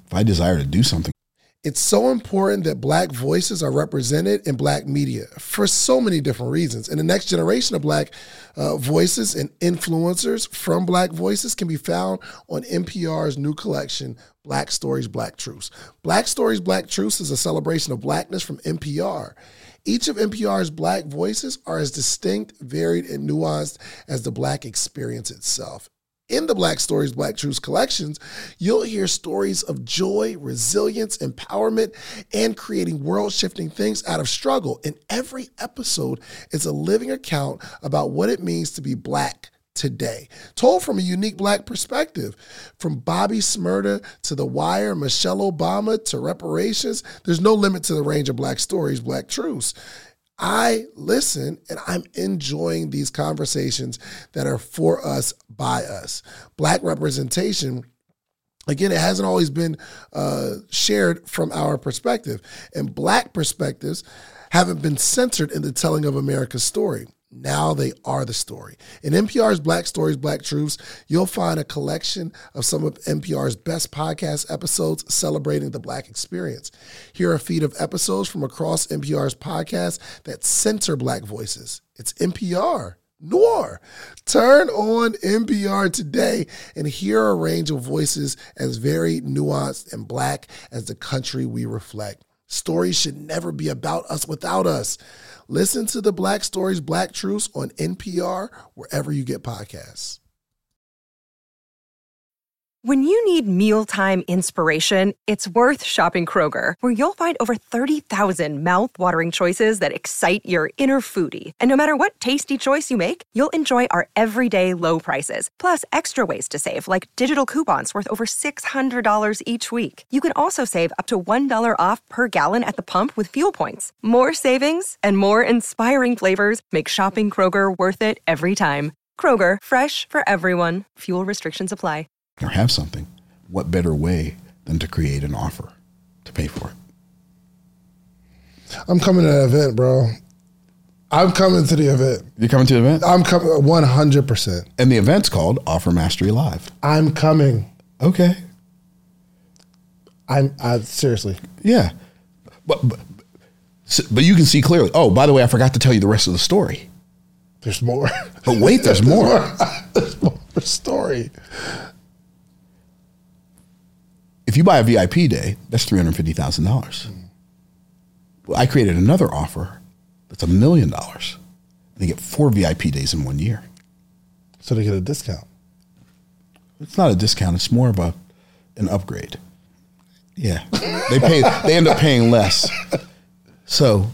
Speaker 2: if I desire to do something.
Speaker 1: It's so important that Black voices are represented in Black media for so many different reasons. And the next generation of Black voices and influencers from Black voices can be found on NPR's new collection, Black Stories, Black Truths. Black Stories, Black Truths is a celebration of Blackness from NPR. Each of NPR's Black voices are as distinct, varied, and nuanced as the Black experience itself. In the Black Stories, Black Truths collections, you'll hear stories of joy, resilience, empowerment, and creating world-shifting things out of struggle. And every episode is a living account about what it means to be Black today, told from a unique Black perspective. From Bobby Shmurda to The Wire, Michelle Obama to reparations, there's no limit to the range of Black stories, Black truths. I listen and I'm enjoying these conversations that are for us, by us. Black representation, again, it hasn't always been shared from our perspective. And Black perspectives haven't been censored in the telling of America's story. Now they are the story. In NPR's Black Stories, Black Truths, you'll find a collection of some of NPR's best podcast episodes celebrating the Black experience. Here are a feed of episodes from across NPR's podcasts that center Black voices. It's NPR Noir. Turn on NPR today and hear a range of voices as varied, nuanced, and Black as the country we reflect. Stories should never be about us without us. Listen to the Black Stories, Black Truths on NPR, wherever you get podcasts.
Speaker 3: When you need mealtime inspiration, it's worth shopping Kroger, where you'll find over 30,000 mouth-watering choices that excite your inner foodie. And no matter what tasty choice you make, you'll enjoy our everyday low prices, plus extra ways to save, like digital coupons worth over $600 each week. You can also save up to $1 off per gallon at the pump with fuel points. More savings and more inspiring flavors make shopping Kroger worth it every time. Kroger, fresh for everyone. Fuel restrictions apply.
Speaker 2: Or have something, what better way than to create an offer to pay for it?
Speaker 1: I'm coming to that event, bro. I'm coming to the event.
Speaker 2: You're coming to the event?
Speaker 1: I'm coming 100%.
Speaker 2: And the event's called Offer Mastery Live.
Speaker 1: I'm coming.
Speaker 2: Okay.
Speaker 1: I seriously.
Speaker 2: Yeah. But you can see clearly, oh, by the way, I forgot to tell you the rest of the story.
Speaker 1: There's more.
Speaker 2: But wait, there's more.
Speaker 1: There's more story.
Speaker 2: If you buy a VIP day, that's $350,000. Well, I created another offer that's $1 million. And they get 4 VIP days in 1 year.
Speaker 1: So they get a discount.
Speaker 2: It's not a discount. It's more of an upgrade. Yeah. They end up paying less. So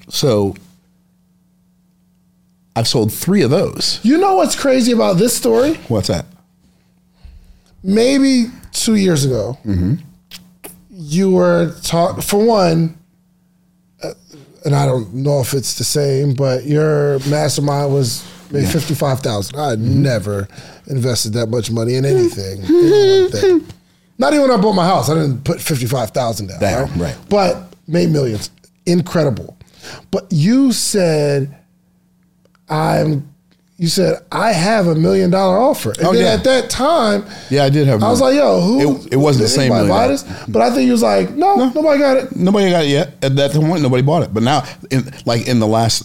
Speaker 2: I've sold 3 of those.
Speaker 1: You know what's crazy about this story?
Speaker 2: What's that?
Speaker 1: Maybe 2 years ago, you were for one, and I don't know if it's the same, but your mastermind was maybe $55,000. I never invested that much money in anything. Not even when I bought my house. I didn't put $55,000 down. Right? But made millions. Incredible. But you said, I have $1 million offer. And then at that time,
Speaker 2: I did have.
Speaker 1: I was like, yo,
Speaker 2: it wasn't the same million.
Speaker 1: Buy this? But I think he was like, no, nobody got it.
Speaker 2: Nobody got it yet. At that point, nobody bought it. But now, in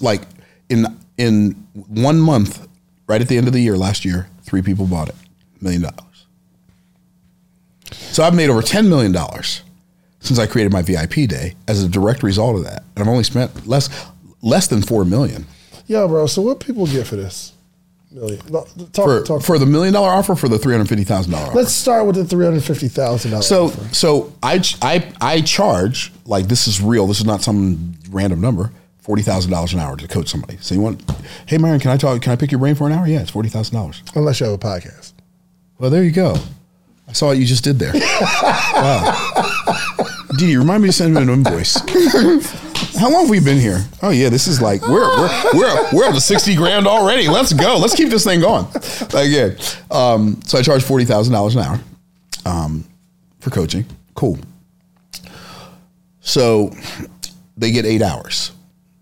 Speaker 2: 1 month, right at the end of the year, last year, 3 people bought it. $1 million. So I've made over $10 million since I created my VIP day as a direct result of that. And I've only spent less than $4 million.
Speaker 1: Yo, bro, so what people get for this? Million. Talk.
Speaker 2: For the $1 million offer, for the $350,000 offer.
Speaker 1: Let's start with the $350,000 offer.
Speaker 2: So I charge, like, this is real. This is not some random number. $40,000 an hour to coach somebody. So you want, hey, Myron, can I pick your brain for an hour? Yeah, it's $40,000.
Speaker 1: Unless you have a podcast.
Speaker 2: Well, there you go. I saw what you just did there. Wow. Didi, remind me to send me an invoice. How long have we been here? Oh yeah, this is like we're up to 60 grand already. Let's go. Let's keep this thing going. Again, so I charge $40,000 an hour for coaching. Cool. So they get 8 hours.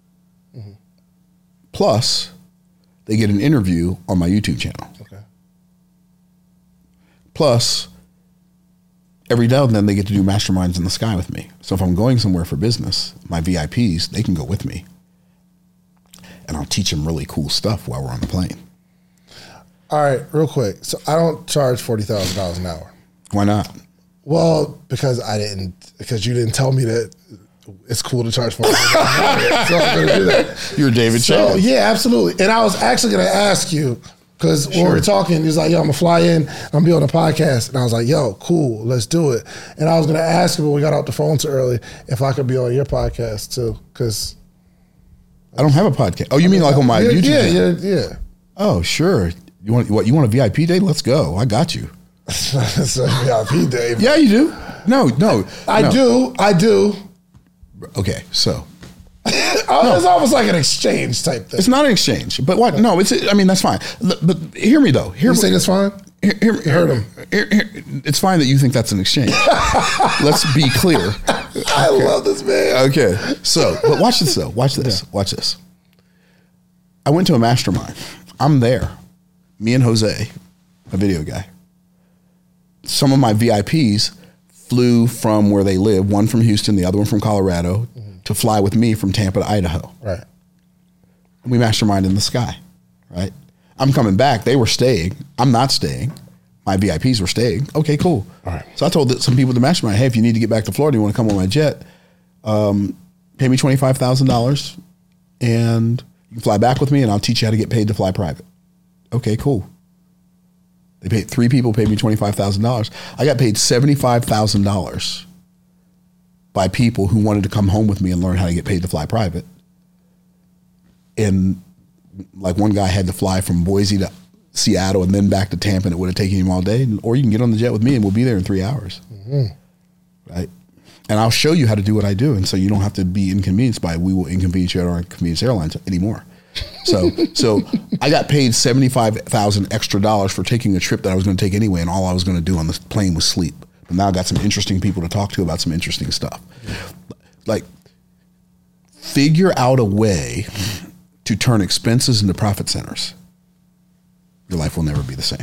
Speaker 2: Plus, they get an interview on my YouTube channel.
Speaker 1: Okay.
Speaker 2: Plus, every now and then they get to do masterminds in the sky with me. So if I'm going somewhere for business, my VIPs, they can go with me. And I'll teach them really cool stuff while we're on the plane.
Speaker 1: All right, real quick. So I don't charge $40,000 an hour.
Speaker 2: Why not?
Speaker 1: Well, because you didn't tell me that it's cool to charge $40,000 an hour. So I'm going to do that.
Speaker 2: You're David
Speaker 1: So,
Speaker 2: Chang.
Speaker 1: yeah, absolutely. And I was actually going to ask you, because when we were talking, he was like, yo, I'm going to fly in. I'm going to be on a podcast. And I was like, yo, cool, let's do it. And I was going to ask you when we got off the phone so early if I could be on your podcast too, because
Speaker 2: I don't have a podcast. Oh, you mean like on my YouTube channel?
Speaker 1: Yeah.
Speaker 2: Oh, sure. You want a VIP day? Let's go. I got you.
Speaker 1: It's a VIP day.
Speaker 2: Yeah, you do. No.
Speaker 1: I do.
Speaker 2: Okay, so
Speaker 1: It's almost like an exchange type thing.
Speaker 2: it's not an exchange, but what? No, I mean, that's fine. But hear me though.
Speaker 1: You think it's fine?
Speaker 2: Heard him. It's fine that you think that's an exchange. Let's be clear.
Speaker 1: I love this man.
Speaker 2: Okay, so but watch this though. Watch this. Yeah. Watch this. I went to a mastermind. I'm there. Me and Jose, a video guy. Some of my VIPs flew from where they live, one from Houston, the other one from Colorado, to fly with me from Tampa to Idaho.
Speaker 1: Right.
Speaker 2: We mastermind in the sky, right? I'm coming back. They were staying. I'm not staying. My VIPs were staying. Okay, cool.
Speaker 1: All right.
Speaker 2: So I told some people at the mastermind, hey, if you need to get back to Florida, you want to come on my jet, pay me $25,000 and you can fly back with me and I'll teach you how to get paid to fly private. Okay, cool. They paid 3 people paid me $25,000. I got paid $75,000 by people who wanted to come home with me and learn how to get paid to fly private. And like one guy had to fly from Boise to Seattle and then back to Tampa, and it would have taken him all day. Or you can get on the jet with me and we'll be there in 3 hours. Mm-hmm. Right? And I'll show you how to do what I do. And so you don't have to be inconvenienced by we will inconvenience you at our Convenience Airlines anymore. So I got paid $75,000 extra for taking a trip that I was going to take anyway, and all I was going to do on the plane was sleep. But now I got some interesting people to talk to about some interesting stuff. Like, figure out a way to turn expenses into profit centers. Your life will never be the same.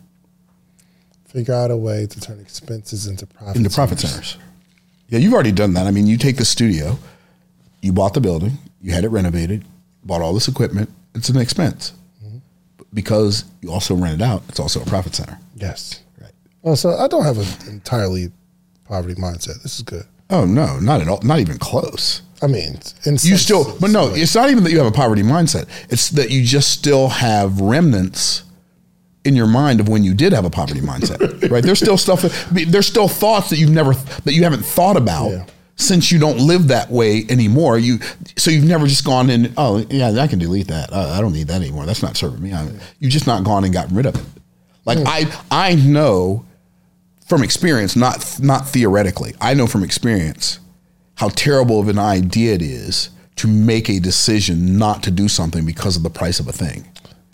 Speaker 1: Figure out a way to turn expenses into
Speaker 2: profit centers. Yeah, you've already done that. I mean, you take the studio, you bought the building, you had it renovated, bought all this equipment. It's an expense. Mm-hmm. Because you also rent it out, it's also a profit center.
Speaker 1: Yes.
Speaker 2: Right.
Speaker 1: Well, so I don't have an entirely poverty mindset. This is good.
Speaker 2: Oh, no, not at all. Not even close.
Speaker 1: I mean,
Speaker 2: but no, it's not even that you have a poverty mindset. It's that you just still have remnants in your mind of when you did have a poverty mindset, right? There's still stuff, there's still thoughts that you haven't thought about since you don't live that way anymore. So you've never just gone in, oh yeah, I can delete that. I don't need that anymore. That's not serving me. You've just not gone and gotten rid of it. Like I know from experience, not theoretically, I know from experience how terrible of an idea it is to make a decision not to do something because of the price of a thing.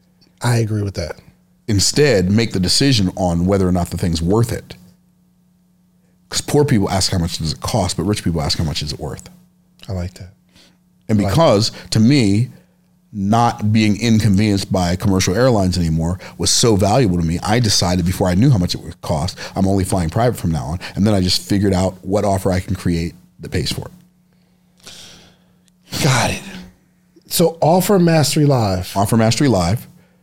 Speaker 1: I agree with that.
Speaker 2: Instead, make the decision on whether or not the thing's worth it. Because poor people ask how much does it cost, but rich people ask how much is it worth.
Speaker 1: I like that.
Speaker 2: And because, to me, not being inconvenienced by commercial airlines anymore was so valuable to me, I decided before I knew how much it would cost, I'm only flying private from now on. And then I just figured out what offer I can create that pays for it.
Speaker 1: Got it. So Offer Mastery Live.
Speaker 2: Offer Mastery Live.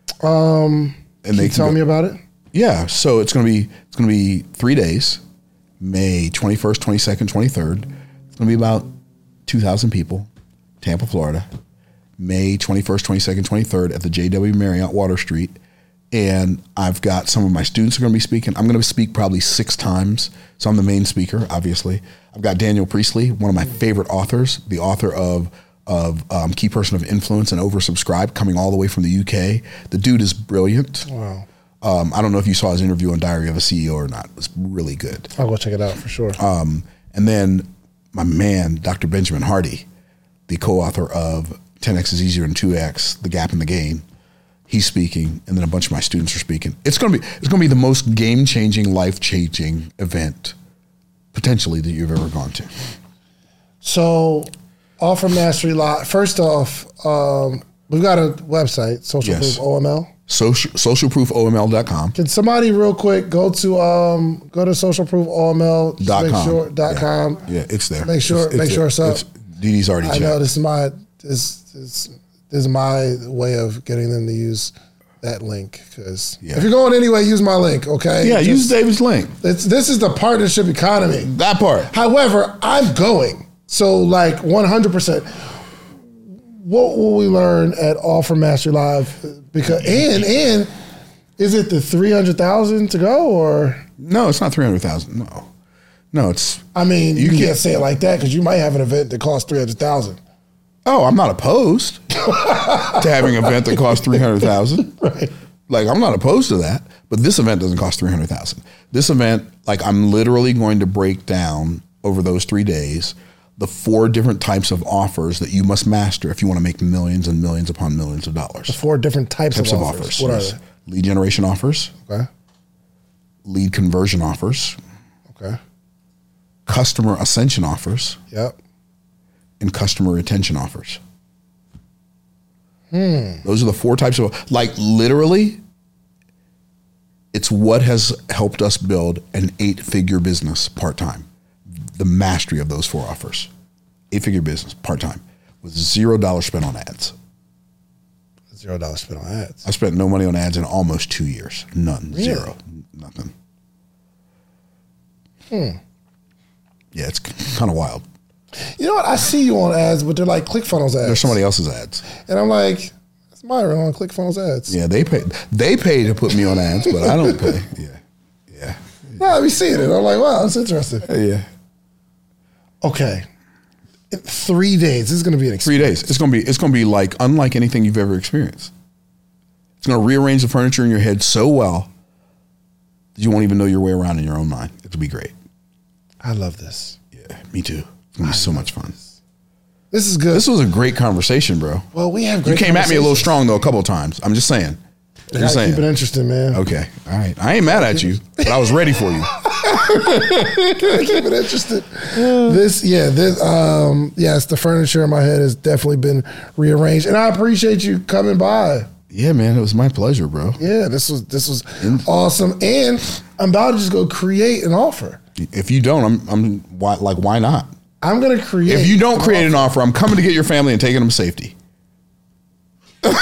Speaker 1: And can you tell me about it?
Speaker 2: Yeah. So it's gonna be 3 days, May 21st, 22nd, 23rd. It's gonna be about 2,000 people, Tampa, Florida. May 21st, 22nd, 23rd at the JW Marriott Water Street. And I've got some of my students are going to be speaking. I'm going to speak probably 6 times. So I'm the main speaker, obviously. I've got Daniel Priestley, one of my favorite authors, the author of Key Person of Influence and Oversubscribed, coming all the way from the UK. The dude is brilliant.
Speaker 1: Wow.
Speaker 2: I don't know if you saw his interview on Diary of a CEO or not. It was really good.
Speaker 1: I'll go check it out for sure.
Speaker 2: And then my man, Dr. Benjamin Hardy, the co-author of 10X is Easier than 2X, The Gap and the Gain. He's speaking, and then a bunch of my students are speaking. It's going to be the most game-changing, life-changing event potentially that you've ever gone to. So,
Speaker 1: Offer Mastery Live. First off, We've got a website, Social
Speaker 2: Yes.
Speaker 1: Proof OML.
Speaker 2: Socialproofoml.com.
Speaker 1: Can somebody real quick go to socialproofoml.com?
Speaker 2: Yeah, it's there.
Speaker 1: Make sure it's up.
Speaker 2: Dee Dee's already
Speaker 1: I
Speaker 2: checked.
Speaker 1: know this is my way of getting them to use that link, because if you're going anyway, use my link, okay?
Speaker 2: Yeah, use David's link.
Speaker 1: This is the partnership economy.
Speaker 2: That part.
Speaker 1: However, I'm going. So like 100%. What will we learn at Offer Mastery Live? Because and is it the 300,000 to go, or
Speaker 2: No, it's not 300,000. No, it's.
Speaker 1: I mean, you
Speaker 2: can
Speaker 1: can't
Speaker 2: get-
Speaker 1: say it like that, because you might have an event that costs 300,000.
Speaker 2: Oh, I'm not opposed to having an event that costs 300,000.
Speaker 1: Right.
Speaker 2: Like, I'm not opposed to that, but this event doesn't cost 300,000. This event, like, I'm literally going to break down over those 3 days the 4 different types of offers that you must master if you want to make millions and millions upon millions of dollars.
Speaker 1: 4 different types of offers. What
Speaker 2: yes.
Speaker 1: are
Speaker 2: Lead generation offers,
Speaker 1: they? Okay.
Speaker 2: lead conversion offers,
Speaker 1: Okay.
Speaker 2: customer ascension offers,
Speaker 1: Yep.
Speaker 2: and customer retention offers. Those are the 4 types of, like, literally, it's what has helped us build an 8-figure business part-time. The mastery of those 4 offers. 8-figure business part-time with $0 spent on ads.
Speaker 1: $0 spent on ads.
Speaker 2: I spent no money on ads in almost 2 years. None.
Speaker 1: Really?
Speaker 2: 0. Nothing. Yeah, it's kind of wild.
Speaker 1: You know what? I see you on ads, but they're like ClickFunnels ads.
Speaker 2: There's somebody else's ads.
Speaker 1: And I'm like, that's Myron on ClickFunnels ads.
Speaker 2: Yeah, they pay to put me on ads, but I don't pay. Yeah.
Speaker 1: No, I be seeing it. I'm like, wow, that's interesting.
Speaker 2: Yeah.
Speaker 1: Okay. In 3 days, this is going to be an
Speaker 2: 3
Speaker 1: experience.
Speaker 2: days. It's gonna be like unlike anything you've ever experienced. It's gonna rearrange the furniture in your head so well that you won't even know your way around in your own mind. It'll be great.
Speaker 1: I love this.
Speaker 2: Yeah, me too. It's gonna be so much fun.
Speaker 1: This is good.
Speaker 2: This was a great conversation, bro.
Speaker 1: Well, we have great
Speaker 2: You came at me a little
Speaker 1: conversations.
Speaker 2: strong though a couple of times. I'm just saying.
Speaker 1: You gotta keep it interesting, man.
Speaker 2: Okay. All right. I ain't mad at you, but I was ready for you.
Speaker 1: Gotta keep it interesting. Yes, the furniture in my head has definitely been rearranged, and I appreciate you coming by.
Speaker 2: Yeah, man. It was my pleasure, bro.
Speaker 1: Yeah, this was awesome, and I'm about to just go create an offer.
Speaker 2: If you don't, why not?
Speaker 1: I'm gonna create.
Speaker 2: If you don't create an offer, I'm coming to get your family and taking them to safety.
Speaker 1: which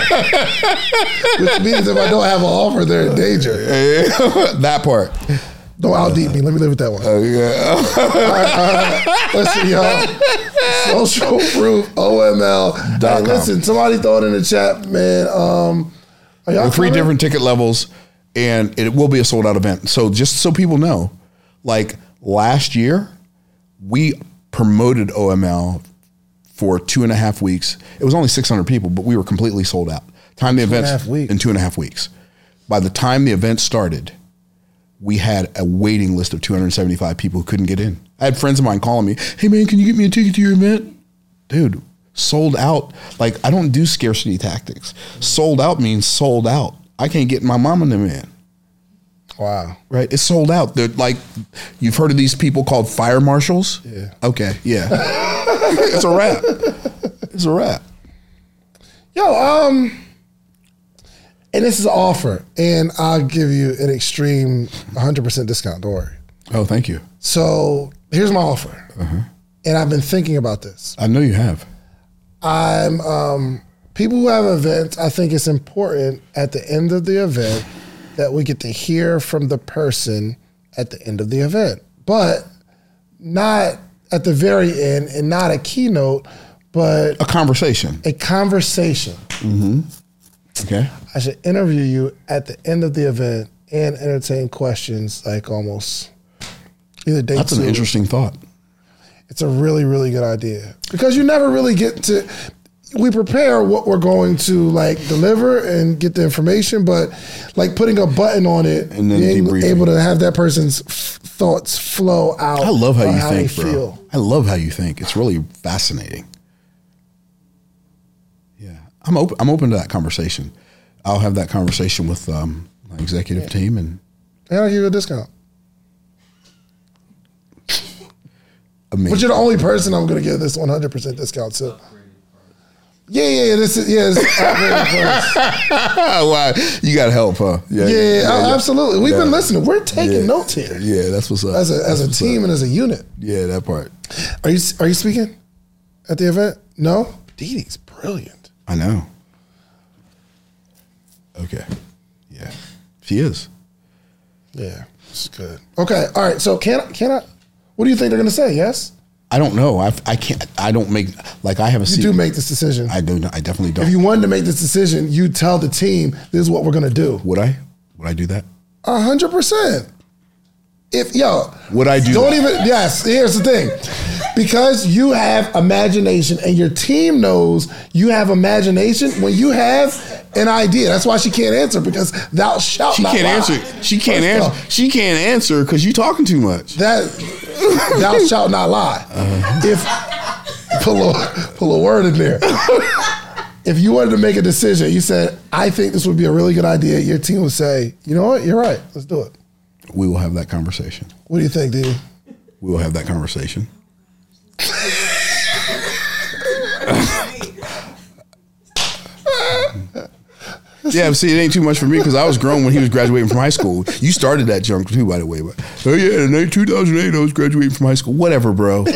Speaker 1: means if I don't have an offer, they're in danger.
Speaker 2: That part.
Speaker 1: Don't outdeep me. Let me live with that one.
Speaker 2: Yeah.
Speaker 1: Listen, y'all. Social Proof OML. Hey, listen, somebody throw it in the chat, man. Are y'all
Speaker 2: 3
Speaker 1: coming?
Speaker 2: different ticket levels, and it will be a sold out event. So just so people know, like last year, we promoted OML for 2.5 weeks. It was only 600 people, but we were completely sold out. Time the event
Speaker 1: 2.5 weeks.
Speaker 2: in 2.5 weeks. By the time the event started, we had a waiting list of 275 people who couldn't get in. I had friends of mine calling me, "Hey man, can you get me a ticket to your event?" Dude, sold out. Like, I don't do scarcity tactics. Sold out means sold out. I can't get my mom and them in.
Speaker 1: Wow.
Speaker 2: Right? It's sold out. They're like, you've heard of these people called fire marshals?
Speaker 1: Yeah.
Speaker 2: Okay, yeah. It's a wrap. It's a wrap.
Speaker 1: Yo, and this is an offer, and I'll give you an extreme 100% discount. Don't worry.
Speaker 2: Oh, thank you.
Speaker 1: So here's my offer, and I've been thinking about this.
Speaker 2: I know you have.
Speaker 1: I'm people who have events. I think it's important at the end of the event that we get to hear from the person at the end of the event, but not at the very end, and not a keynote, but
Speaker 2: A conversation.
Speaker 1: a conversation.
Speaker 2: Okay.
Speaker 1: I should interview you at the end of the event and entertain questions, like almost either day
Speaker 2: That's
Speaker 1: 2.
Speaker 2: an interesting thought.
Speaker 1: It's a really, really good idea, because you never really get to. We prepare what we're going to like deliver and get the information, but like putting a button on it
Speaker 2: And then
Speaker 1: being
Speaker 2: debriefing.
Speaker 1: able to have that person's thoughts flow out.
Speaker 2: I love how
Speaker 1: on
Speaker 2: you
Speaker 1: they
Speaker 2: think, bro.
Speaker 1: feel.
Speaker 2: I love how you think. It's really fascinating. Yeah. I'm open to that conversation. I'll have that conversation with my executive team, and
Speaker 1: And I'll give you a discount.
Speaker 2: amazing.
Speaker 1: But you're the only person I'm going to give this 100% discount to. Yeah. This is
Speaker 2: Wow, you got help, huh?
Speaker 1: Yeah, absolutely. We've been listening. We're taking notes here.
Speaker 2: Yeah, that's what's up.
Speaker 1: As a team and as a unit.
Speaker 2: Yeah, that part.
Speaker 1: Are you speaking at the event? No? Dee Dee's brilliant.
Speaker 2: I know. Okay. Yeah, she is.
Speaker 1: Yeah, it's good. Okay, all right. So can I? What do you think they're going to say? Yes.
Speaker 2: I don't know. I can't. I don't make like I have a.
Speaker 1: You do make this decision.
Speaker 2: I do. I definitely don't.
Speaker 1: If you wanted to make this decision, you tell the team this is what we're going to do.
Speaker 2: Would I? Would I do that?
Speaker 1: 100%.
Speaker 2: Would I do?
Speaker 1: Don't
Speaker 2: that?
Speaker 1: even. Yes. Here's the thing. Because you have imagination and your team knows you have imagination when you have an idea. That's why she can't answer, because thou shalt not lie.
Speaker 2: She can't answer. She can't answer because you talking too much.
Speaker 1: Thou shalt not lie. If pull a word in there. If you wanted to make a decision, you said, I think this would be a really good idea, your team would say, you know what, you're right, let's do it.
Speaker 2: We will have that conversation.
Speaker 1: What do you think, D?
Speaker 2: We will have that conversation. Yeah, see, it ain't too much for me because I was grown when he was graduating from high school. You started that junk too, by the way. But, oh yeah, in 2008, I was graduating from high school. Whatever, bro.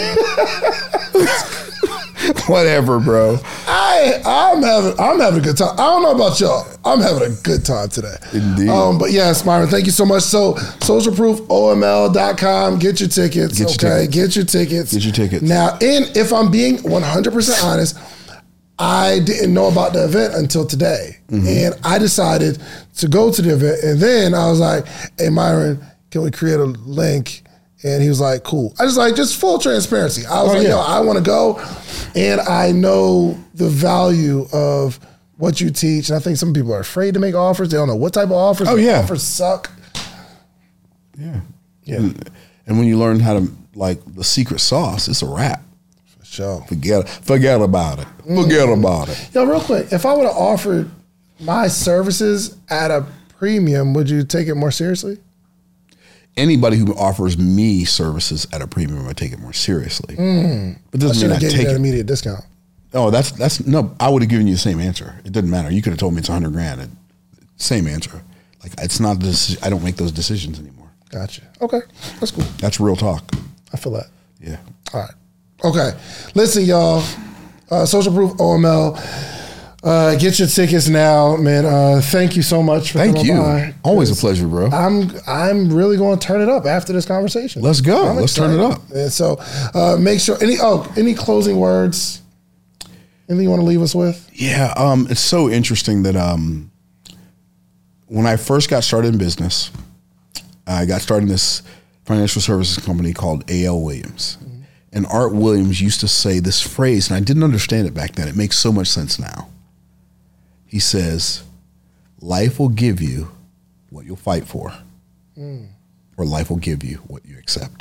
Speaker 2: Whatever, bro.
Speaker 1: I'm having a good time. I don't know about y'all. I'm having a good time today.
Speaker 2: Indeed.
Speaker 1: But yes, Myron, thank you so much. So socialproofoml.com, get your tickets. Get your tickets.
Speaker 2: Get your tickets.
Speaker 1: Now, if I'm being 100% honest, I didn't know about the event until today. Mm-hmm. And I decided to go to the event. And then I was like, hey, Myron, can we create a link? And he was like, cool. I just full transparency. I was yo, I want to go. And I know the value of what you teach. And I think some people are afraid to make offers. They don't know what type of offers. Offers suck.
Speaker 2: Yeah. And when you learn how to, like, the secret sauce, it's a wrap.
Speaker 1: For sure.
Speaker 2: Forget about it. Forget about it.
Speaker 1: Yo, real quick, if I would have offered my services at a premium, would you take it more seriously?
Speaker 2: Anybody who offers me services at a premium, I take it more seriously. But doesn't mean I take
Speaker 1: an immediate discount.
Speaker 2: Oh, that's no. I would have given you the same answer. It doesn't matter. You could have told me it's $100,000. Same answer. Like, it's not this. I don't make those decisions anymore.
Speaker 1: Gotcha. Okay, that's cool.
Speaker 2: That's real talk.
Speaker 1: I feel that.
Speaker 2: Yeah.
Speaker 1: All right. Okay. Listen, y'all. Social Proof OML. Get your tickets now, man. Thank you so much for coming by.
Speaker 2: Always a pleasure, bro.
Speaker 1: I'm really going to turn it up after this conversation.
Speaker 2: Let's go. Let's turn it up.
Speaker 1: And so make sure any closing words? Anything you want to leave us with? Yeah,
Speaker 2: it's so interesting that when I first got started in business, I got started in this financial services company called A.L. Williams. Mm-hmm. And Art Williams used to say this phrase, and I didn't understand it back then. It makes so much sense now. He says, life will give you what you'll fight for, or life will give you what you accept.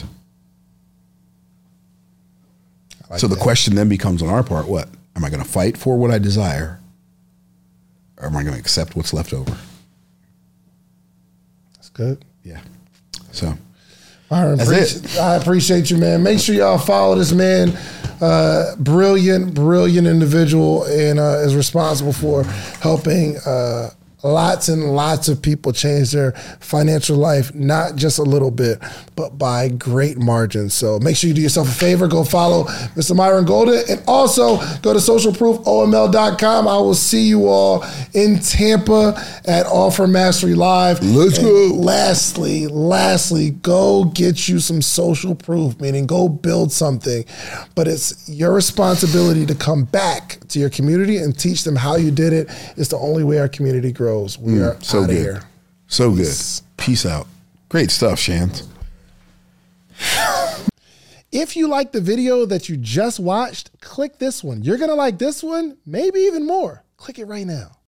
Speaker 2: So the question then becomes on our part, what? Am I going to fight for what I desire, or am I going to accept what's left over?
Speaker 1: That's good.
Speaker 2: Yeah. So
Speaker 1: that's it. I appreciate you, man. Make sure y'all follow this man. Brilliant individual, and is responsible for helping lots and lots of people change their financial life, not just a little bit, but by great margins. So make sure you do yourself a favor. Go follow Mr. Myron Golden, and also go to socialproofoml.com. I will see you all in Tampa at Offer Mastery Live.
Speaker 2: Let's go.
Speaker 1: Lastly, go get you some social proof, meaning go build something. But it's your responsibility to come back to your community and teach them how you did it. It's the only way our community grows. We are
Speaker 2: so
Speaker 1: out of
Speaker 2: good.
Speaker 1: here.
Speaker 2: So good. Peace out. Great stuff, Shant.
Speaker 1: If you like the video that you just watched, click this one. You're going to like this one, maybe even more. Click it right now.